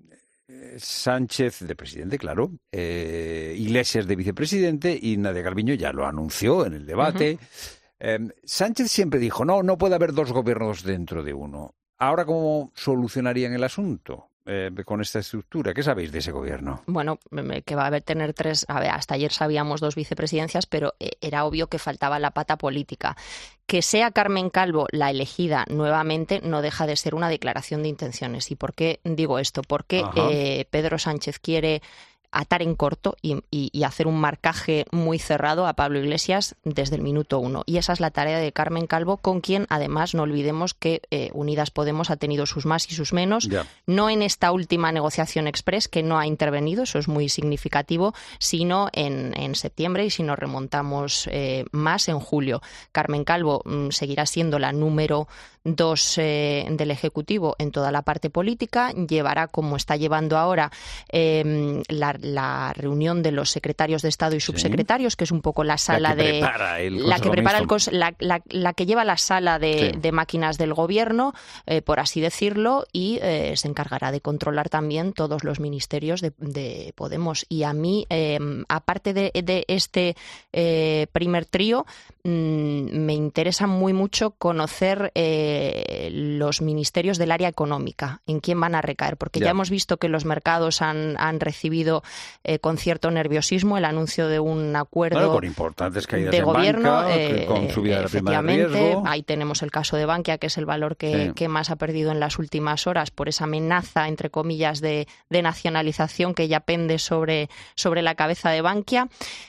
Speaker 1: Sánchez de presidente, claro, eh, Iglesias de vicepresidente y Nadia Calviño ya lo anunció en el debate. Uh-huh. Eh, Sánchez siempre dijo, no, no puede haber dos gobiernos dentro de uno. Ahora, ¿cómo solucionarían el asunto? Eh, con esta estructura. ¿Qué sabéis de ese gobierno?
Speaker 32: Bueno, que va a haber tener tres, a ver, hasta ayer sabíamos dos vicepresidencias, pero era obvio que faltaba la pata política. Que sea Carmen Calvo la elegida nuevamente no deja de ser una declaración de intenciones. ¿Y por qué digo esto? Porque eh, Pedro Sánchez quiere atar en corto y, y, y hacer un marcaje muy cerrado a Pablo Iglesias desde el minuto uno. Y esa es la tarea de Carmen Calvo, con quien además no olvidemos que eh, Unidas Podemos ha tenido sus más y sus menos, yeah. no en esta última negociación express, que no ha intervenido, eso es muy significativo, sino en, en septiembre, y si nos remontamos eh, más, en julio. Carmen Calvo mmm, seguirá siendo la número dos eh, del Ejecutivo en toda la parte política, llevará, como está llevando ahora, eh, la, la reunión de los secretarios de Estado y subsecretarios, sí. que es un poco la sala
Speaker 1: la que
Speaker 32: de
Speaker 1: prepara el
Speaker 32: la que prepara el cons, la, la, la que lleva la sala de, sí. de máquinas del gobierno, eh, por así decirlo, y eh, se encargará de controlar también todos los ministerios de, de Podemos. Y a mí, eh, aparte de, de este eh, primer trío, mmm, me interesa muy mucho conocer eh, los ministerios del área económica, en quién van a recaer, porque ya, ya hemos visto que los mercados han, han recibido eh, con cierto nerviosismo el anuncio de un acuerdo
Speaker 1: bueno, con importantes caídas
Speaker 32: de
Speaker 1: en
Speaker 32: gobierno,
Speaker 1: banca,
Speaker 32: eh,
Speaker 1: con subida de la prima de riesgo.
Speaker 32: Ahí tenemos el caso de Bankia, que es el valor que, sí. que más ha perdido en las últimas horas por esa amenaza, entre comillas, de, de nacionalización que ya pende sobre, sobre la cabeza de Bankia.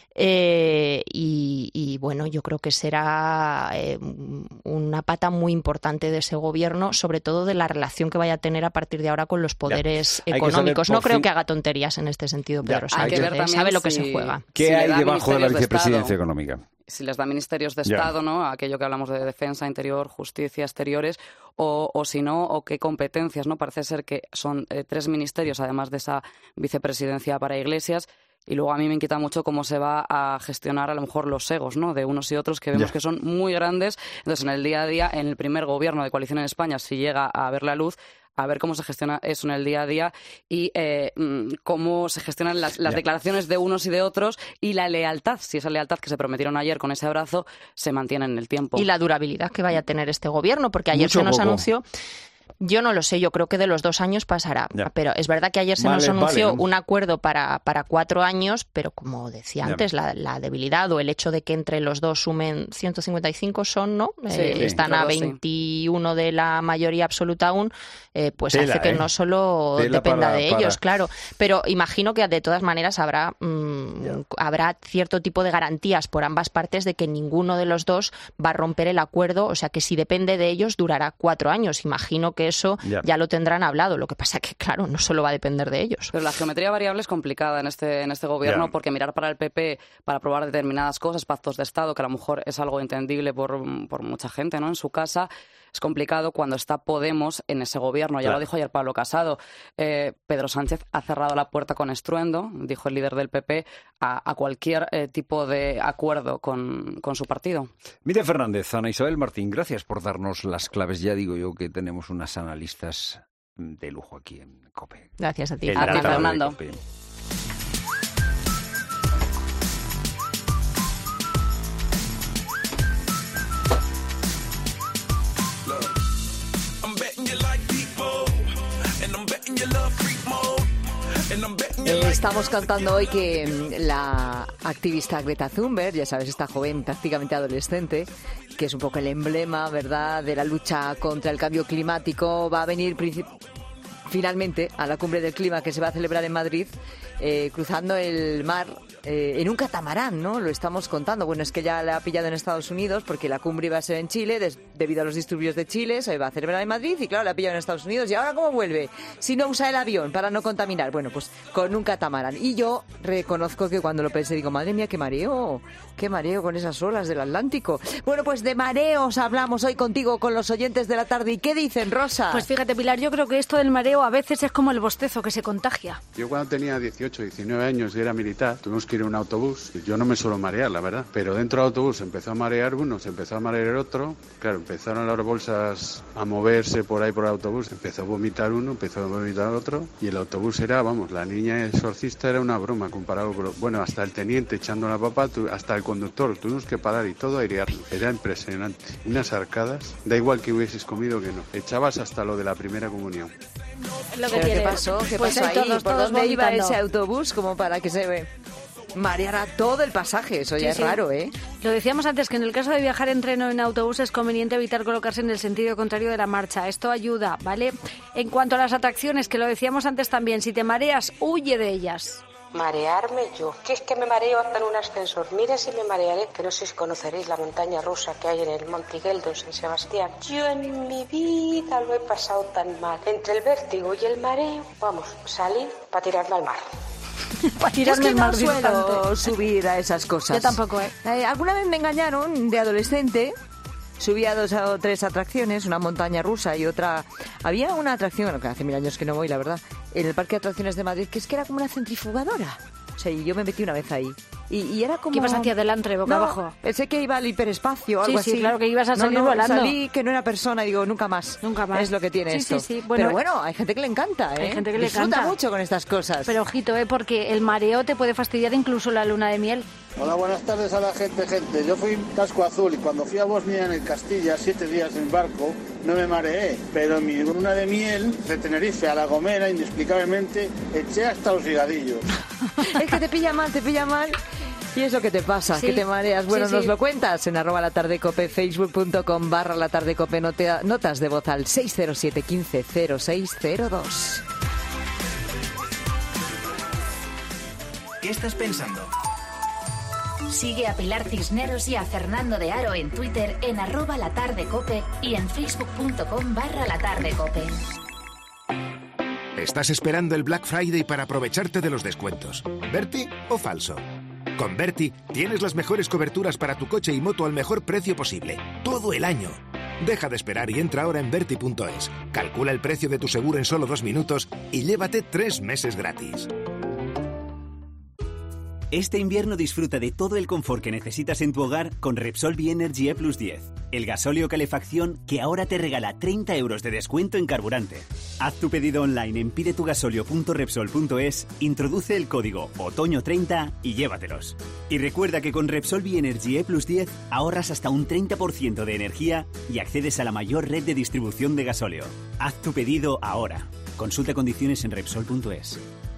Speaker 32: Eh, y, y bueno, yo creo que será eh, una pata muy importante de ese gobierno, sobre todo de la relación que vaya a tener a partir de ahora con los poderes ya. económicos. No creo fin... que haga tonterías en este sentido, Pedro
Speaker 4: ya. Sánchez. Hay que ver
Speaker 32: sabe lo que
Speaker 4: si,
Speaker 32: se juega.
Speaker 1: ¿Qué
Speaker 4: si
Speaker 1: hay debajo de la vicepresidencia de económica?
Speaker 4: Si les da ministerios de Estado, ya. ¿no? Aquello que hablamos de defensa, interior, justicia, exteriores, o, o si no, o qué competencias, ¿no? Parece ser que son eh, tres ministerios, además de esa vicepresidencia para Iglesias. Y luego a mí me inquieta mucho cómo se va a gestionar a lo mejor los egos, ¿no? De unos y otros, que vemos yeah. que son muy grandes. Entonces, en el día a día, en el primer gobierno de coalición en España, si llega a ver la luz, a ver cómo se gestiona eso en el día a día y eh, cómo se gestionan las, las yeah. declaraciones de unos y de otros, y la lealtad, si esa lealtad que se prometieron ayer con ese abrazo se mantiene en el tiempo.
Speaker 32: Y la durabilidad que vaya a tener este gobierno, porque ayer
Speaker 1: Mucho
Speaker 32: se nos
Speaker 1: poco.
Speaker 32: anunció... Yo no lo sé, yo creo que de los dos años pasará. Ya. Pero es verdad que ayer se vale, nos anunció vale, ¿no? un acuerdo para, para cuatro años, pero como decía ya. antes, la, la debilidad o el hecho de que entre los dos sumen ciento cincuenta y cinco son, ¿no? Sí, eh, sí, están claro, a veintiuno sí. de la mayoría absoluta aún, eh, pues Tela, hace que eh. no solo Tela dependa para, de ellos, para... claro. Pero imagino que de todas maneras habrá, mmm, habrá cierto tipo de garantías por ambas partes de que ninguno de los dos va a romper el acuerdo, o sea que si depende de ellos durará cuatro años. Imagino que eso ya. ya lo tendrán hablado. Lo que pasa que, claro, no solo va a depender de ellos.
Speaker 4: Pero la geometría variable es complicada en este, en este gobierno, ya. porque mirar para el P P para aprobar determinadas cosas, pactos de Estado, que a lo mejor es algo entendible por, por mucha gente, ¿no? En su casa, es complicado cuando está Podemos en ese gobierno. Ya claro. lo dijo ayer Pablo Casado. Eh, Pedro Sánchez ha cerrado la puerta con estruendo, dijo el líder del P P, a, a cualquier eh, tipo de acuerdo con, con su partido.
Speaker 1: Mire Fernández, Ana Isabel Martín, gracias por darnos las claves. Ya digo yo que tenemos unas analistas de lujo aquí en COPE.
Speaker 32: Gracias a ti.
Speaker 4: A ti, Fernando.
Speaker 6: Estamos contando hoy que la activista Greta Thunberg, ya sabes, esta joven prácticamente adolescente, que es un poco el emblema, ¿verdad?, de la lucha contra el cambio climático, va a venir finalmente a la cumbre del clima que se va a celebrar en Madrid, eh, cruzando el mar eh, en un catamarán, ¿no? Lo estamos contando. Bueno, es que ya la ha pillado en Estados Unidos porque la cumbre iba a ser en Chile, des, debido a los disturbios de Chile, se va a celebrar en Madrid y, claro, la ha pillado en Estados Unidos. ¿Y ahora cómo vuelve? Si no usa el avión para no contaminar. Bueno, pues con un catamarán. Y yo reconozco que cuando lo pensé digo, madre mía, qué mareo, qué mareo con esas olas del Atlántico. Bueno, pues de mareos hablamos hoy contigo, con los oyentes de la tarde. ¿Y qué dicen, Rosa?
Speaker 7: Pues fíjate, Pilar, yo creo que esto del mareo a veces es como el bostezo, que se contagia.
Speaker 16: Yo cuando tenía dieciocho, diecinueve años y era militar, tuvimos que ir a un autobús. Y yo no me suelo marear, la verdad. Pero dentro del autobús empezó a marear uno, se empezó a marear otro. Claro, empezaron las bolsas a moverse por ahí por el autobús. Empezó a vomitar uno, empezó a vomitar otro. Y el autobús era, vamos, la niña exorcista era una broma comparado con... Bueno, hasta el teniente echando la papa, hasta el conductor. Tuvimos que parar y todo airearlo. Era impresionante. Unas arcadas, da igual que hubieses comido que no. Echabas hasta lo de la primera comunión.
Speaker 6: Lo que ¿Qué pasó? ¿Qué pues pasó ahí? Todos, ¿Por todos dónde iba ese autobús como para que se ve? Mareará todo el pasaje, eso ya sí, es sí. raro, ¿eh?
Speaker 7: Lo decíamos antes, que en el caso de viajar en tren o en autobús es conveniente evitar colocarse en el sentido contrario de la marcha. Esto ayuda, ¿vale? En cuanto a las atracciones, que lo decíamos antes también, si te mareas, huye de ellas.
Speaker 8: Marearme yo. Que es que me mareo hasta en un ascensor. Mira si me marearé, que no sé si conoceréis la montaña rusa que hay en el Monte Geldo, en San Sebastián. Yo en mi vida lo he pasado tan mal. Entre el vértigo y el mareo, vamos, salí para tirarme al mar.
Speaker 6: Para tirarme al mar. Es que no suelo subir a esas cosas.
Speaker 7: Yo tampoco, ¿eh?
Speaker 6: eh alguna vez me engañaron de adolescente. Subí a dos o tres atracciones, una montaña rusa y otra... Había una atracción, bueno, que hace mil años que no voy, la verdad, en el Parque de Atracciones de Madrid, que es que era como una centrifugadora. O sea, y yo me metí una vez ahí. Y, y era como...
Speaker 7: ¿Qué ibas hacia adelante, boca
Speaker 6: no,
Speaker 7: abajo?
Speaker 6: Pensé que iba al hiperespacio o algo
Speaker 7: sí,
Speaker 6: así.
Speaker 7: Sí, claro, que ibas a salir
Speaker 6: no, no,
Speaker 7: volando.
Speaker 6: Salí que no era persona y digo, nunca más.
Speaker 7: Nunca más.
Speaker 6: Es lo que tiene
Speaker 7: sí,
Speaker 6: esto.
Speaker 7: Sí, sí, bueno,
Speaker 6: Pero bueno, hay gente que le encanta, ¿eh?
Speaker 7: Hay gente que le
Speaker 6: Disfruta
Speaker 7: encanta.
Speaker 6: mucho con estas cosas.
Speaker 7: Pero ojito, ¿eh? Porque el mareo te puede fastidiar incluso la luna de miel.
Speaker 17: Hola, buenas tardes a la gente, gente. Yo fui casco azul y cuando fui a Bosnia en el Castilla, siete días en barco, no me mareé. Pero en mi luna de miel, de Tenerife a La Gomera, inexplicablemente, eché hasta los higadillos.
Speaker 6: Es que te pilla mal, te pilla mal. Y es lo que te pasa,
Speaker 7: sí,
Speaker 6: que te mareas. Bueno,
Speaker 7: sí,
Speaker 6: nos
Speaker 7: sí.
Speaker 6: lo cuentas en arroba la tarde cope, facebook.com barra la tarde cope, notas de voz al seis cero siete, quince, cero seis cero dos.
Speaker 2: ¿Qué estás pensando?
Speaker 3: Sigue a Pilar Cisneros y a Fernando de Aro en Twitter en arroba la tarde cope y en facebook.com barra la tarde cope.
Speaker 18: ¿Estás esperando el Black Friday para aprovecharte de los descuentos? ¿Berti o falso? Con Berti tienes las mejores coberturas para tu coche y moto al mejor precio posible, todo el año. Deja de esperar y entra ahora en Berti punto es. Calcula el precio de tu seguro en solo dos minutos y llévate tres meses gratis.
Speaker 19: Este invierno disfruta de todo el confort que necesitas en tu hogar con Repsol Bienergy E plus diez, el gasóleo calefacción que ahora te regala treinta euros de descuento en carburante. Haz tu pedido online en pidetugasolio punto repsol punto es, introduce el código otoño treinta y llévatelos. Y recuerda que con Repsol Bienergy E plus diez ahorras hasta un treinta por ciento de energía y accedes a la mayor red de distribución de gasóleo. Haz tu pedido ahora. Consulta condiciones en repsol punto es.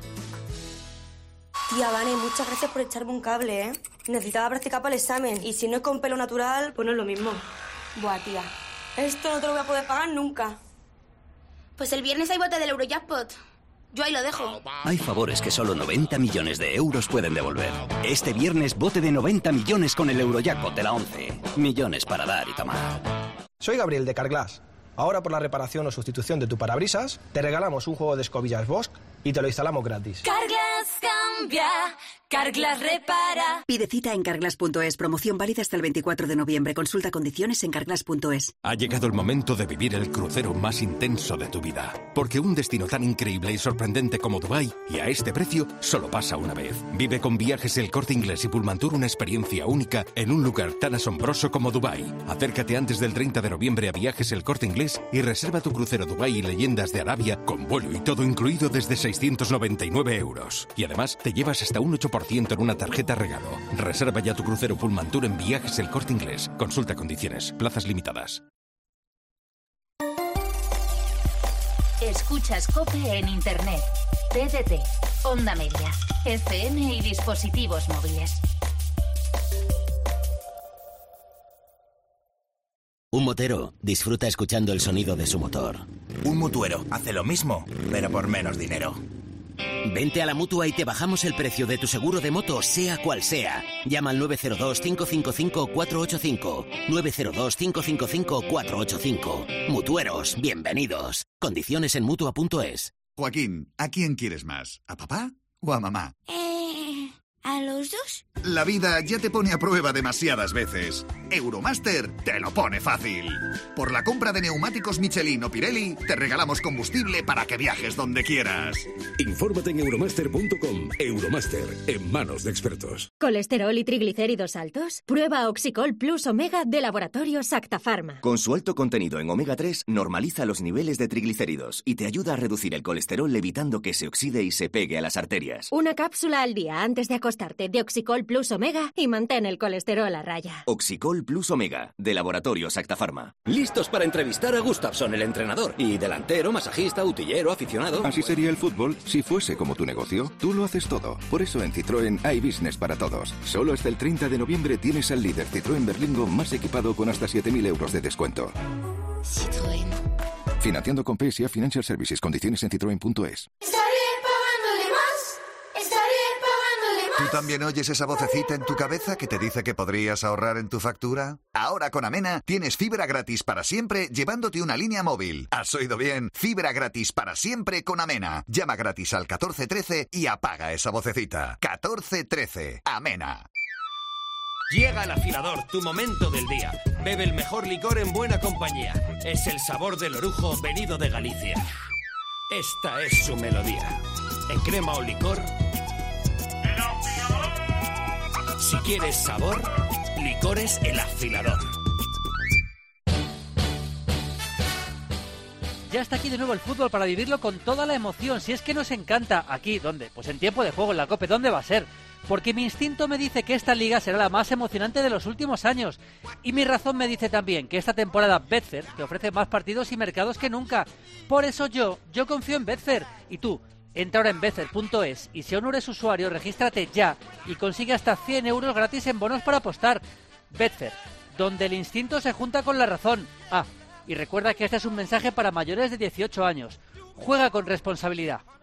Speaker 21: Tía, Vane, muchas gracias por echarme un cable, ¿eh? Necesitaba practicar para el examen y si no es con pelo natural, pues no es lo mismo. Buah, tía, esto no te lo voy a poder pagar nunca.
Speaker 13: Pues el viernes hay bote del Eurojackpot. Yo ahí lo dejo.
Speaker 30: Hay favores que solo noventa millones de euros pueden devolver. Este viernes, bote de noventa millones con el Eurojackpot de la once. Millones para dar y tomar.
Speaker 22: Soy Gabriel de Carglass. Ahora por la reparación o sustitución de tu parabrisas, te regalamos un juego de escobillas Bosch y te lo instalamos gratis.
Speaker 3: Carglass cambia, Carglass repara.
Speaker 23: Pide cita en carglass punto es. Promoción válida hasta el veinticuatro de noviembre. Consulta condiciones en carglass punto es.
Speaker 30: Ha llegado el momento de vivir el crucero más intenso de tu vida. Porque un destino tan increíble y sorprendente como Dubái, y a este precio, solo pasa una vez. Vive con Viajes El Corte Inglés y Pullmantur una experiencia única en un lugar tan asombroso como Dubái. Acércate antes del treinta de noviembre a Viajes El Corte Inglés y reserva tu crucero Dubái y Leyendas de Arabia con vuelo y todo incluido desde seiscientos noventa y nueve euros. Y además te llevas hasta un ocho por ciento en una tarjeta regalo. Reserva ya tu crucero Pullmantur en Viajes El Corte Inglés. Consulta condiciones. Plazas limitadas.
Speaker 3: Escuchas COPE en Internet, T D T, Onda Media, F M y dispositivos móviles.
Speaker 24: Un motero disfruta escuchando el sonido de su motor.
Speaker 25: Un mutuero hace lo mismo, pero por menos dinero.
Speaker 24: Vente a la Mutua y te bajamos el precio de tu seguro de moto, sea cual sea. Llama al nueve cero dos, cinco cinco cinco, cuatro ocho cinco. nueve cero dos, cinco cinco cinco, cuatro ocho cinco. Mutueros, bienvenidos. Condiciones en Mutua punto es.
Speaker 26: Joaquín, ¿a quién quieres más? ¿A papá o a mamá?
Speaker 13: Eh, ¿a los dos?
Speaker 26: La vida ya te pone a prueba demasiadas veces. Euromaster te lo pone fácil. Por la compra de neumáticos Michelin o Pirelli, te regalamos combustible para que viajes donde quieras.
Speaker 27: Infórmate en euromaster punto com. Euromaster, en manos de expertos.
Speaker 28: ¿Colesterol y triglicéridos altos? Prueba Oxicol Plus Omega de Laboratorios Acta Pharma.
Speaker 33: Con su alto contenido en omega tres, normaliza los niveles de triglicéridos y te ayuda a reducir el colesterol evitando que se oxide y se pegue a las arterias.
Speaker 28: Una cápsula al día antes de acostarte de Oxicol Plus Omega y mantén el colesterol a raya.
Speaker 33: Oxicol Plus Omega, de Laboratorios Acta Pharma.
Speaker 30: Listos para entrevistar a Gustafsson, el entrenador. Y delantero, masajista, utillero, aficionado.
Speaker 34: Así sería el fútbol si fuese como tu negocio. Tú lo haces todo. Por eso en Citroën hay business para todos. Solo hasta el treinta de noviembre tienes al líder Citroën Berlingo más equipado con hasta siete mil euros de descuento.
Speaker 3: Citroën.
Speaker 34: Financiando con P S A Financial Services. Condiciones en citroen punto es.
Speaker 13: Estaré pagándole más. Estaré pagándole
Speaker 26: ¿Tú también oyes esa vocecita en tu cabeza que te dice que podrías ahorrar en tu factura? Ahora con Amena tienes fibra gratis para siempre llevándote una línea móvil. ¿Has oído bien? Fibra gratis para siempre con Amena. Llama gratis al catorce trece y apaga esa vocecita. catorce trece. Amena.
Speaker 1: Llega el afilador, tu momento del día. Bebe el mejor licor en buena compañía. Es el sabor del orujo venido de Galicia. Esta es su melodía. En crema o licor. Si quieres sabor, Licores El Afilador.
Speaker 4: Ya está aquí de nuevo el fútbol para vivirlo con toda la emoción. Si es que nos encanta. Aquí, ¿dónde? Pues en tiempo de juego, en la COPE. ¿Dónde va a ser? Porque mi instinto me dice que esta liga será la más emocionante de los últimos años. Y mi razón me dice también que esta temporada Betfair te ofrece más partidos y mercados que nunca. Por eso yo, yo confío en Betfair. Y tú, entra ahora en betfair punto es y si aún no eres usuario, regístrate ya y consigue hasta cien euros gratis en bonos para apostar. Betfair, donde el instinto se junta con la razón. Ah, y recuerda que este es un mensaje para mayores de dieciocho años. Juega con responsabilidad.